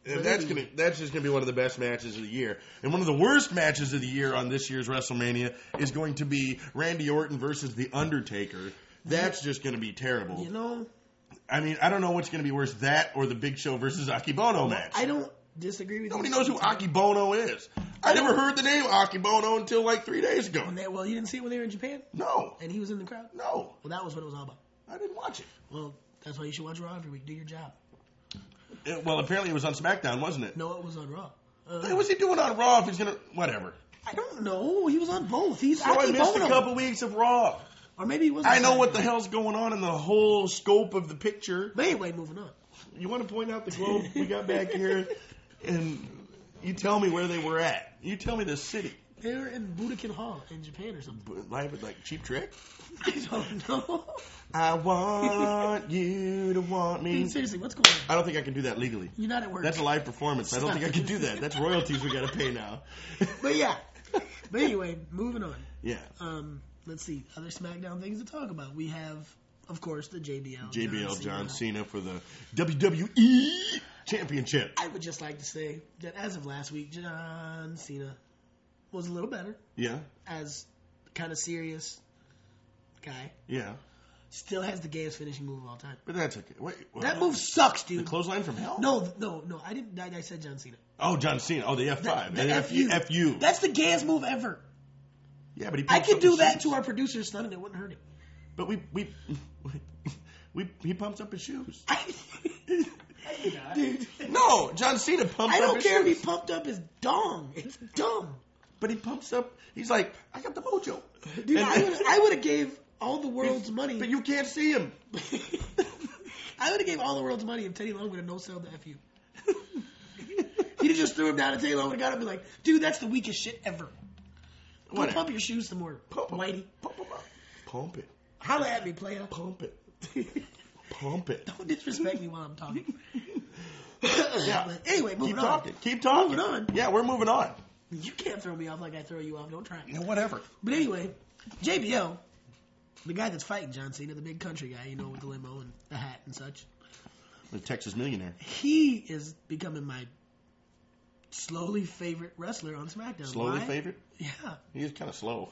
And that's just gonna be one of the best matches of the year. And one of the worst matches of the year on this year's WrestleMania is going to be Randy Orton versus The Undertaker. That's just gonna be terrible. You know, I mean, I don't know what's gonna be worse, that or the Big Show versus Akibono match. I don't disagree with Nobody you. knows who Akibono is. I never heard the name Akibono until like 3 days ago. Well, you didn't see it when they were in Japan? No. And he was in the crowd? No. Well, that was what it was all about. I didn't watch it. Well, that's why you should watch Raw every week. Do your job. Well, apparently it was on SmackDown, wasn't it? No, it was on Raw. What was he doing on Raw if he's gonna... Whatever. I don't know. He was on both. He's So I missed a Akibono. couple weeks of Raw. Or maybe he wasn't. I know what the hell's going on in the whole scope of the picture. But anyway, moving on. You want to point out the globe we got back here? And you tell me where they were at. You tell me the city. They were in Budokan Hall in Japan or something. Like Cheap Trick? I don't know. I want you to want I me. mean, seriously, what's going on? I don't think I can do that legally. You're not at work. That's a live performance. I don't think I can do that. That's royalties we got to pay now. But yeah. But anyway, moving on. Yeah. Let's see. Other SmackDown things to talk about. We have, of course, the JBL. JBL John Cena for the WWE Championship. I would just like to say that as of last week, John Cena was a little better Yeah. as kind of serious guy. Yeah. Still has the gayest finishing move of all time. But that's okay. Wait, That move sucks, The dude. clothesline from hell? No. I didn't. I said John Cena. Oh, John Cena. Oh, the F5. The FU. FU. That's the gayest move ever. Yeah, but he I pumps could up do his that shoes. to our producer's son and it wouldn't hurt him. But he pumps up his shoes. Dude, No, John Cena pumps I up don't his care if shoes. he pumped up his dong. It's dumb. But he pumps up. He's like, I got the mojo. Dude, And- I would have gave all the world's money. But you can't see him. I would have gave all the world's money if Teddy Long would have no-sold the FU. He'd have just threw him down and Teddy Long would have got up and be like, dude, that's the weakest shit ever. Go Whatever. pump your shoes some more, Pump 'em. Whitey. Pump him up. Pump it. Holla at me, player. Pump it. Pump it. Don't disrespect me while I'm talking. Yeah. But anyway, moving Keep on. talking. Keep talking. Moving on. Yeah, we're moving on. You can't throw me off like I throw you off. Don't try. Yeah, whatever. But anyway, JBL, the guy that's fighting John Cena, the big country guy, you know, with the limo and the hat and such, The Texas Millionaire. he is becoming my slowly favorite wrestler on SmackDown. Slowly Why? favorite? Yeah. He is kind of slow.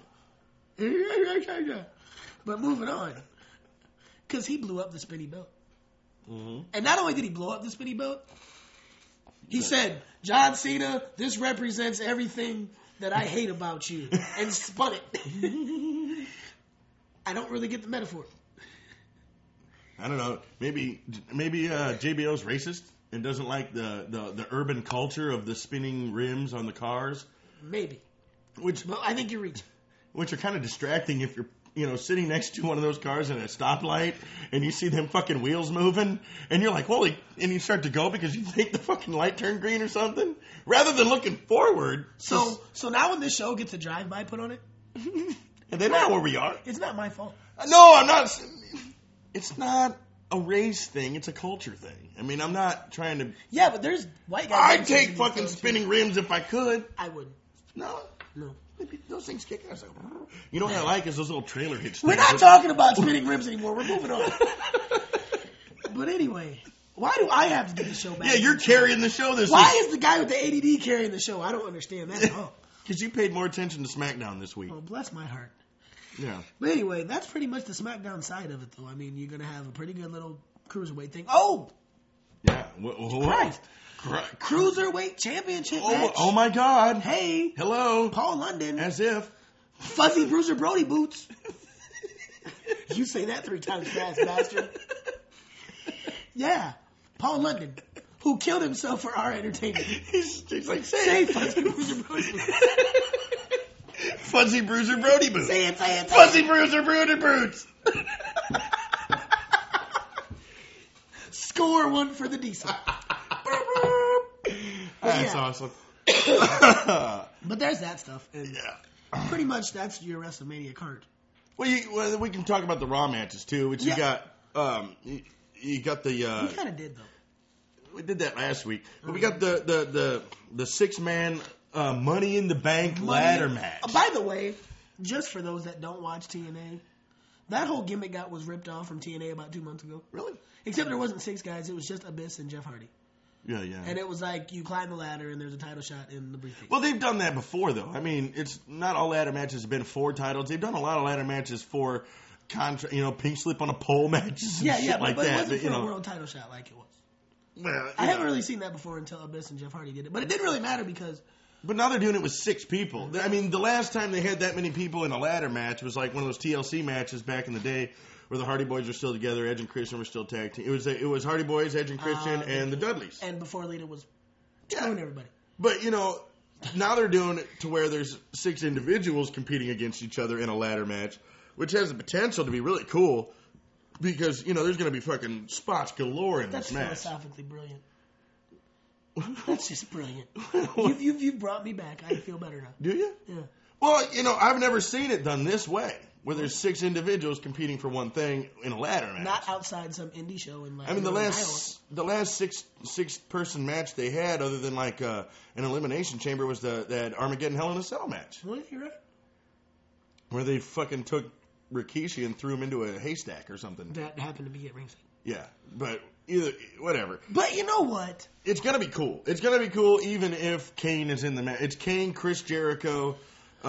But moving on, because he blew up the spinny belt. Mm-hmm. And not only did he blow up the spinny belt, he said, John Cena, this represents everything that I hate about you, and spun it. I don't really get the metaphor. I don't know. Maybe JBL's racist and doesn't like the urban culture of the spinning rims on the cars, Maybe. which But I think you're reaching. are kind of distracting if you're sitting next to one of those cars in a stoplight and you see them fucking wheels moving and you're like, holy, and you start to go because you think the fucking light turned green or something, rather than looking forward. So now when this show gets a drive-by put on it, And they know where we are. it's not my fault. No, I'm not. It's not a race thing. It's a culture thing. I mean, I'm not trying to. Yeah, but there's white guys. I'd take fucking spinning rims if I could. I wouldn't. No. No. Maybe those things kick ass. You know what I like is those little trailer hitch We're things. not talking about spinning rims anymore. We're moving on. But anyway, why do I have to do the show back? Yeah, you're carrying the show this Why week. is the guy with the ADD carrying the show? I don't understand that at all. Because you paid more attention to SmackDown this week. Oh, bless my heart. Yeah. But anyway, that's pretty much the SmackDown side of it, though. I mean, you're going to have a pretty good little cruiserweight thing. Oh, Yeah. Christ. Christ. Cruiserweight championship match. Oh my God. Hey, Hello. Paul London. As if. Fuzzy Bruiser Brody boots. You say that 3 times fast, bastard. Yeah, Paul London, who killed himself for our entertainment. He's like, Say say Fuzzy Bruiser Brody boots. Fuzzy Bruiser Brody boots. Say it, say it. Fuzzy Bruiser Brody boots. Score one for the diesel. That's Yeah. awesome. But there's that stuff. And Yeah. pretty much that's your WrestleMania card. Well, we can talk about the Raw matches too, which Yeah. you got. You got the. We kind of did, though. We did that last week. But we got the 6-man Money in the Bank ladder match. By the way, just for those that don't watch TNA, that whole gimmick was ripped off from TNA about 2 months ago. Really? Except there wasn't 6 guys. It was just Abyss and Jeff Hardy. Yeah, yeah. And it was like you climb the ladder and there's a title shot in the briefcase. Well, they've done that before, though. I mean, it's not all ladder matches have been for titles. They've done a lot of ladder matches for pink slip on a pole matches and shit like but that. it wasn't for you know. a world title shot like it was. Well, I haven't really seen that before until Abyss and Jeff Hardy did it. But it didn't really matter because... But now they're doing it with 6 people. I mean, the last time they had that many people in a ladder match was like one of those TLC matches back in the day where the Hardy Boys were still together, Edge and Christian were still tag team. It was Hardy Boys, Edge and Christian, and the Dudleys. And before Lita was screwing everybody. But, now they're doing it to where there's 6 individuals competing against each other in a ladder match, which has the potential to be really cool because, there's going to be fucking spots galore in That's this match. philosophically brilliant. That's just brilliant. You've brought me back. I feel better now. Do you? Yeah. Well, I've never seen it done this way, where there's 6 individuals competing for one thing in a ladder match. Not outside some indie show in like. I mean, the Northern last six person match they had, other than like an elimination chamber, was that Armageddon Hell in a Cell match, Iowa. Well, you're right. where they fucking took Rikishi and threw him into a haystack or something. That happened to be at ringside. Yeah, but whatever. But you know what? It's gonna be cool. It's gonna be cool even if Kane is in the match. It's Kane, Chris Jericho,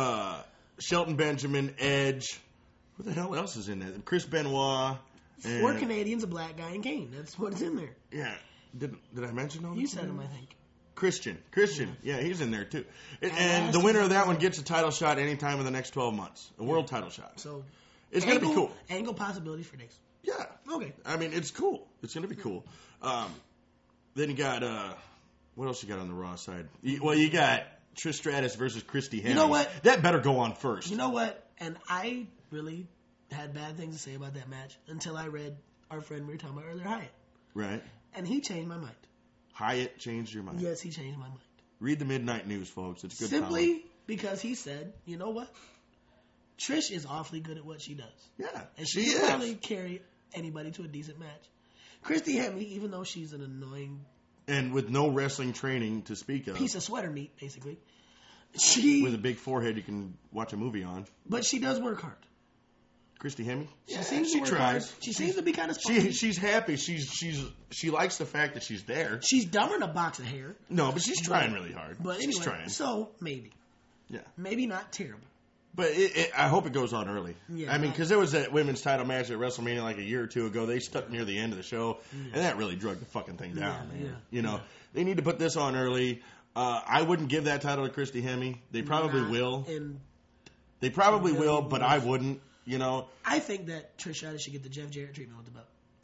Shelton Benjamin, Edge. Who the hell else is in there? Chris Benoit. And, 4 Canadians, a black guy, and Kane. That's what's in there. Yeah. Did I mention all You this? said him, I think. Christian. Yeah, he's in there too. And last the winner of that season- one gets a title shot anytime in the next 12 months. A world title shot. So It's going to be cool. Angle possibilities for days. Yeah. Okay. I mean, it's cool. It's going to be cool. Then you got, what else you got on the Raw side? You got Trish Stratus versus Christy Hemme. You know what? That better go on first. You know what? And I really had bad things to say about that match until I read our friend we were talking about earlier, Hyatt. Right. And he changed my mind. Hyatt changed your mind. Yes, he changed my mind. Read the Midnight News, folks. It's good. Simply because he said, you know what? Trish is awfully good at what she does. Yeah, And she she is. can probably carry anybody to a decent match. Christy Hemme, even though she's an annoying And with no wrestling training to speak of. piece of sweater meat, basically, With a big forehead you can watch a movie on. but she does work hard. Christy Hemme? She seems to work tries. hard. She seems to be kind of spunky. She's happy. She likes the fact that she's there. She's dumber than a box of hair. No, but she's trying really hard. But she's anyway, trying. so maybe. Yeah. Maybe not terrible. But I hope it goes on early. Yeah, I mean, because there was that women's title match at WrestleMania like a year or two ago. They stuck near the end of the show, and that really drug the fucking thing down, man. Yeah. You know, they need to put this on early. I wouldn't give that title to Christy Hemme. They probably will. And They probably Really will, but will. I wouldn't. You know, I think that Trish Stratus should get the Jeff Jarrett treatment with the belt.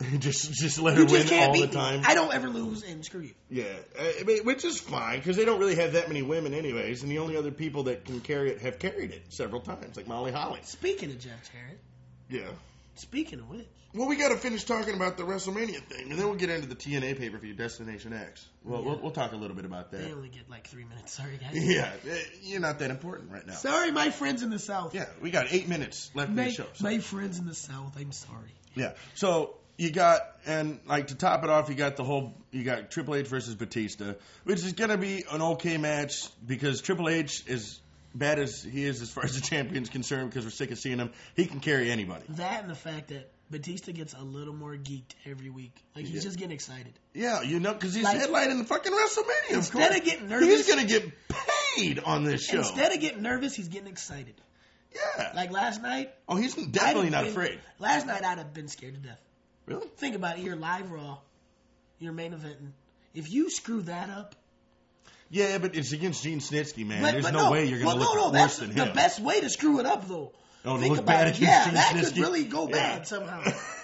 just let her You win just can't all the beat me. time. I don't ever lose, and screw you. Yeah, I mean, which is fine because they don't really have that many women, anyways, and the only other people that can carry it have carried it several times, like Molly Holly. Speaking of Jeff Jarrett, Yeah. speaking of which, Well, we got to finish talking about the WrestleMania thing, and then we'll get into the TNA pay-per-view, Destination X. Well, we'll talk a little bit about they that. only get like 3 minutes. Sorry, guys. Yeah, you're not that important right now. Sorry, my friends in the South. Yeah, we got 8 minutes left in the show. So. My friends in the South, I'm sorry. Yeah, so you got, and like to top it off, you got Triple H versus Batista, which is going to be an okay match because Triple H is bad as he is as far as the champion's concerned because we're sick of seeing him. He can carry anybody. That and the fact that Batista gets a little more geeked every week. Like, he's just getting excited. Yeah, you know, because he's Like, headlining the fucking WrestleMania. instead of getting nervous- he's going to get paid on this show. Instead of getting nervous, he's getting excited. Yeah. Like last night. Oh, he's I'd definitely have not been- afraid. Last night, I'd have been scared to death. Really? Think about it. You're live Raw. You're main eventing. If you screw that up. Yeah, but it's against Gene Snitsky, man. But There's no no way you're going to look worse that's than the him. best way to screw it up, though. Oh, to Think look about bad it. against Yeah, Gene that Snitsky? could really go Yeah. bad somehow.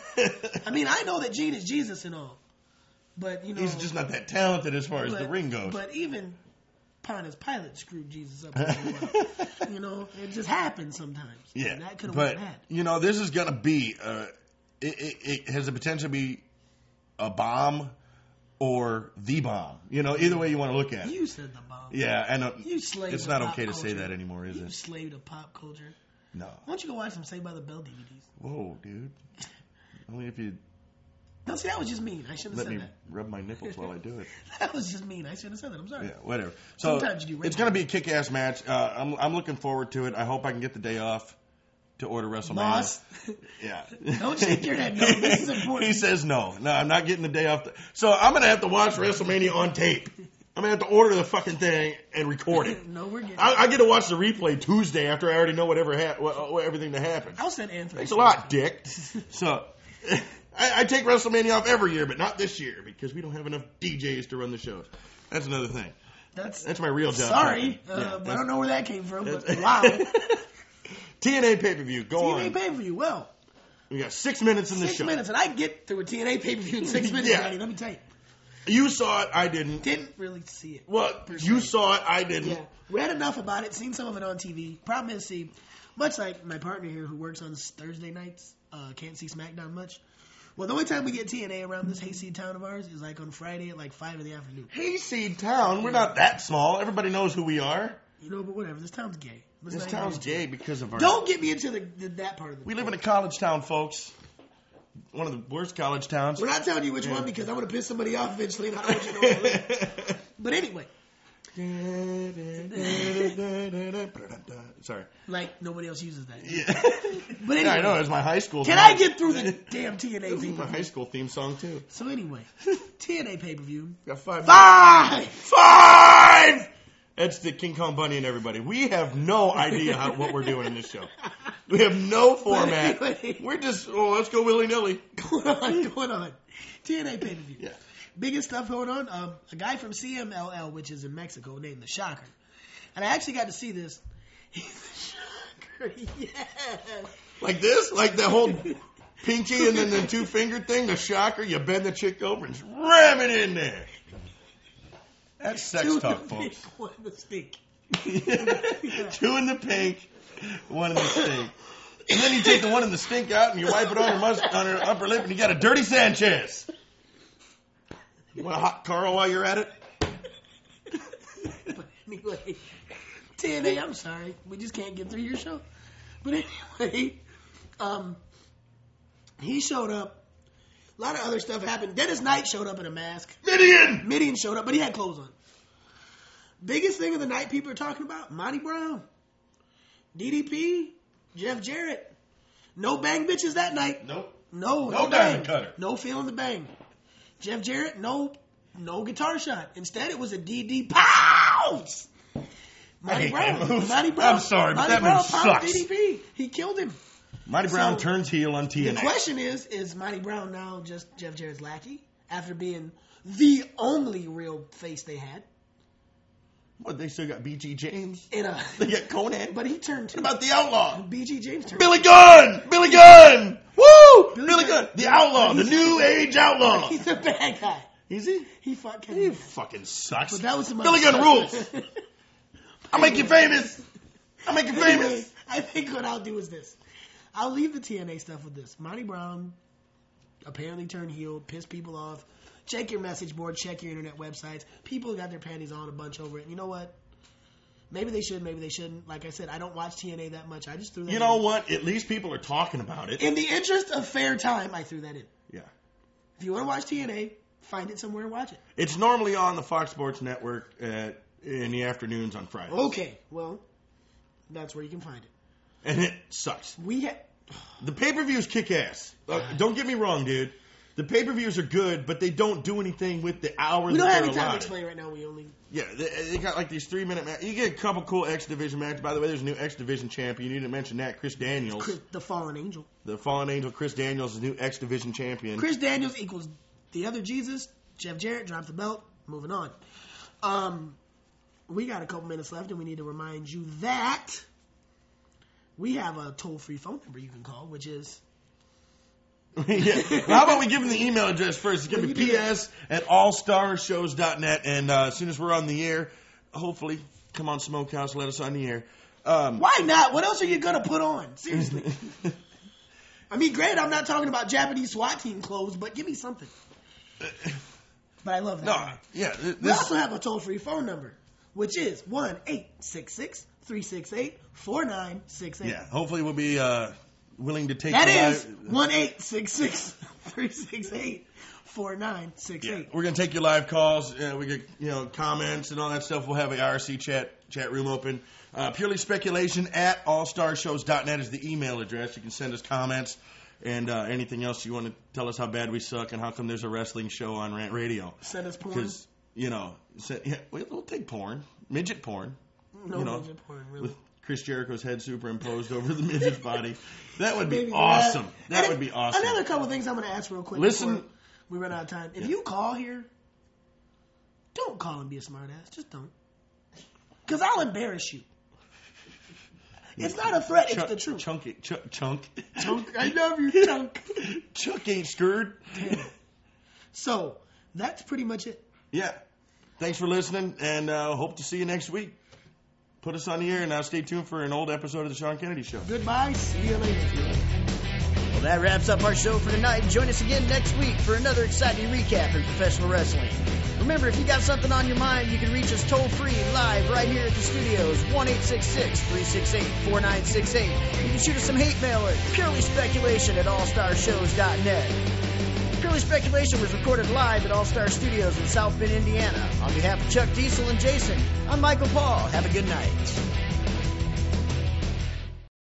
I mean, I know that Gene is Jesus and all. But, you know. He's just not that talented as far as the ring goes. But even Pontius Pilate screwed Jesus up. A little while. You know, it just happens sometimes. Yeah, And that could have but went bad. you know, this is gonna be it has the potential to be a bomb or the bomb. You know, either way you want to look at it. You said the bomb. Yeah, and You slaved it's to not pop okay to say culture. that anymore, is You it? slaved to pop culture. No. Why don't you go watch some Saved by the Bell DVDs? Whoa, dude. Only if you No, see, that was just mean. I shouldn't have let me said rub my nipples while I do it. that. That was just mean. I shouldn't have said that. I'm sorry. Yeah, whatever. So Sometimes you do it's going to be a kick-ass match. I'm looking forward to it. I hope I can get the day off to order WrestleMania. Boss, Yeah. don't shake your head. No, this is important. He says no. No, I'm not getting the day off. So I'm going to have to watch WrestleMania on tape. I'm going to have to order the fucking thing and record it. No, we're getting. I get to watch the replay Tuesday after I already know everything that happened. I'll send Anthony. Thanks a lot, Dick. So I take WrestleMania off every year, but not this year because we don't have enough DJs to run the shows. That's another thing. That's my real job. Sorry, Yeah, I don't know where that came from, but that's- wow. TNA pay-per-view, go on. TNA pay-per-view, well, We got 6 minutes in the 6 show. minutes, and I can get through a TNA pay-per-view in 6 minutes, Yeah. Daddy, let me tell you. You saw it, I didn't. Didn't really see it. Well, you saw it, I didn't. Yeah, read enough about it, seen some of it on TV. Problem is, see, much like my partner here who works on Thursday nights, can't see SmackDown much. Well, the only time we get TNA around this hayseed town of ours is like on Friday at like 5 in the afternoon. Hayseed Town, we're not that small. Everybody knows who we are. You know, but whatever. This town's gay. Let's This not even town's get into gay it. because of our... Don't get me into that part of the. We live in a college town, folks. One of the worst college towns. We're not telling you which one because I'm going to piss somebody off eventually, and I don't want you to know where I live. But anyway, Sorry. like nobody else uses that. Yeah. But anyway, Yeah, I know. It's my high school. can theme. I get through the damn TNA This is my pay-per-view? high school theme song too. So anyway, TNA pay-per-view. Got 5 5! 5! That's the King Kong Bunny and everybody. We have no idea what we're doing in this show. We have no format. Anyway. We're just, let's go willy-nilly. Going on. TNA pay-per-view. Yeah. Biggest stuff going on. A guy from CMLL, which is in Mexico, named the Shocker. And I actually got to see this. He's the Shocker. Yes. Like this? Like the whole pinky and then the 2-finger thing, the shocker, you bend the chick over and just ram it in there. That's sex Two talk, in the folks. pink, one in the stink. 2 in the pink, 1 in the stink. And then you take the one in the stink out and you wipe it on her upper lip and you got a dirty Sanchez. You want a hot Carl while you're at it? But anyway, TNA, I'm sorry. We just can't get through your show. But anyway, he showed up. A lot of other stuff happened. Dennis Knight showed up in a mask. Midian showed up, but he had clothes on. Biggest thing of the night people are talking about, Monty Brown, DDP, Jeff Jarrett. No bang bitches that night. Nope. No No bang. diamond cutter. No feeling the bang. Jeff Jarrett, no guitar shot. Instead, it was a DD pounce. Monty hate that Brown. move. Monty Brown. I'm sorry, but Monty that Brown move pounded sucks. DDP. He killed him. Monty Brown So, turns heel on TNA. The question is Monty Brown now just Jeff Jarrett's lackey after being the only real face they had? What, they still got BG James? In a, They got Conan. but he turned What to about the Outlaw? BG James turned. Billy Gunn! Billy Gunn! Woo! Billy Billy Gunn. Gunn! The Outlaw! The New Age Outlaw! He's a bad guy. Is he? He fought He Kevin. fucking sucks. But that was some Billy other Gunn stuff. rules. I'll make you famous. I'll make you Anyway, famous. I think what I'll do is this. I'll leave the TNA stuff with this. Monty Brown apparently turned heel, pissed people off. Check your message board, check your internet websites. People got their panties on a bunch over it. You know what? Maybe they should, maybe they shouldn't. Like I said, I don't watch TNA that much. I just threw that You in. know what? At least people are talking about it. In the interest of fair time, I threw that in. Yeah. If you want to watch TNA, find it somewhere and watch it. It's normally on the Fox Sports Network in the afternoons on Fridays. Okay, well, that's where you can find it. And it sucks. We had... The pay-per-views kick ass. Don't get me wrong, dude. The pay-per-views are good, but they don't do anything with the hours We don't that have they're any time to allotted. explain right now. We only... Yeah, they got like these 3-minute matches. You get a couple cool X Division matches. By the way, there's a new X Division champion. You need to mention that. Chris Daniels. The Fallen Angel. The Fallen Angel, Chris Daniels, is the new X Division champion. Chris Daniels equals the other Jesus. Jeff Jarrett drops the belt. Moving on. We got a couple minutes left, and we need to remind you that we have a toll-free phone number you can call, which is... Yeah. Well, how about we give them the email address first? It's going to be ps@allstarshows.net. And as soon as we're on the air, hopefully, come on Smokehouse, let us on the air. Why not? What else are you going to put on? Seriously. I mean, great, I'm not talking about Japanese SWAT team clothes, but give me something. But I love that. No, yeah. We also have a toll-free phone number, which is 1-866-368-4968. Yeah, hopefully we'll be willing to take That the is live... 1-866-368-4968. Yeah, we're going to take your live calls. We get, comments and all that stuff. We'll have an IRC chat chat room open. Purely Speculation at allstarshows.net is the email address. You can send us comments and anything else you want to tell us how bad we suck and how come there's a wrestling show on Rant Radio. Send us porn. Because, we'll take porn. Midget porn. Midget porn, really. With Chris Jericho's head superimposed over the midget's body. That would be awesome. That would be awesome. Another couple things I'm going to ask real quick before we run out of time. If you call here, don't call and be a smartass. Just don't. Because I'll embarrass you. It's not a threat, it's the truth. Chunk. I love you, Chunk. Chuck ain't scared. So, that's pretty much it. Yeah. Thanks for listening, and hope to see you next week. Put us on the air, and now stay tuned for an old episode of The Sean Kennedy Show. Goodbye. See you later. Well, that wraps up our show for tonight. Join us again next week for another exciting recap in professional wrestling. Remember, if you got something on your mind, you can reach us toll-free live right here at the studios, 1-866-368-4968. You can shoot us some hate mail at purelyspeculation@allstarshows.net. Purely Speculation was recorded live at All Star Studios in South Bend, Indiana. On behalf of Chuck Diesel and Jason, I'm Michael Paul. Have a good night.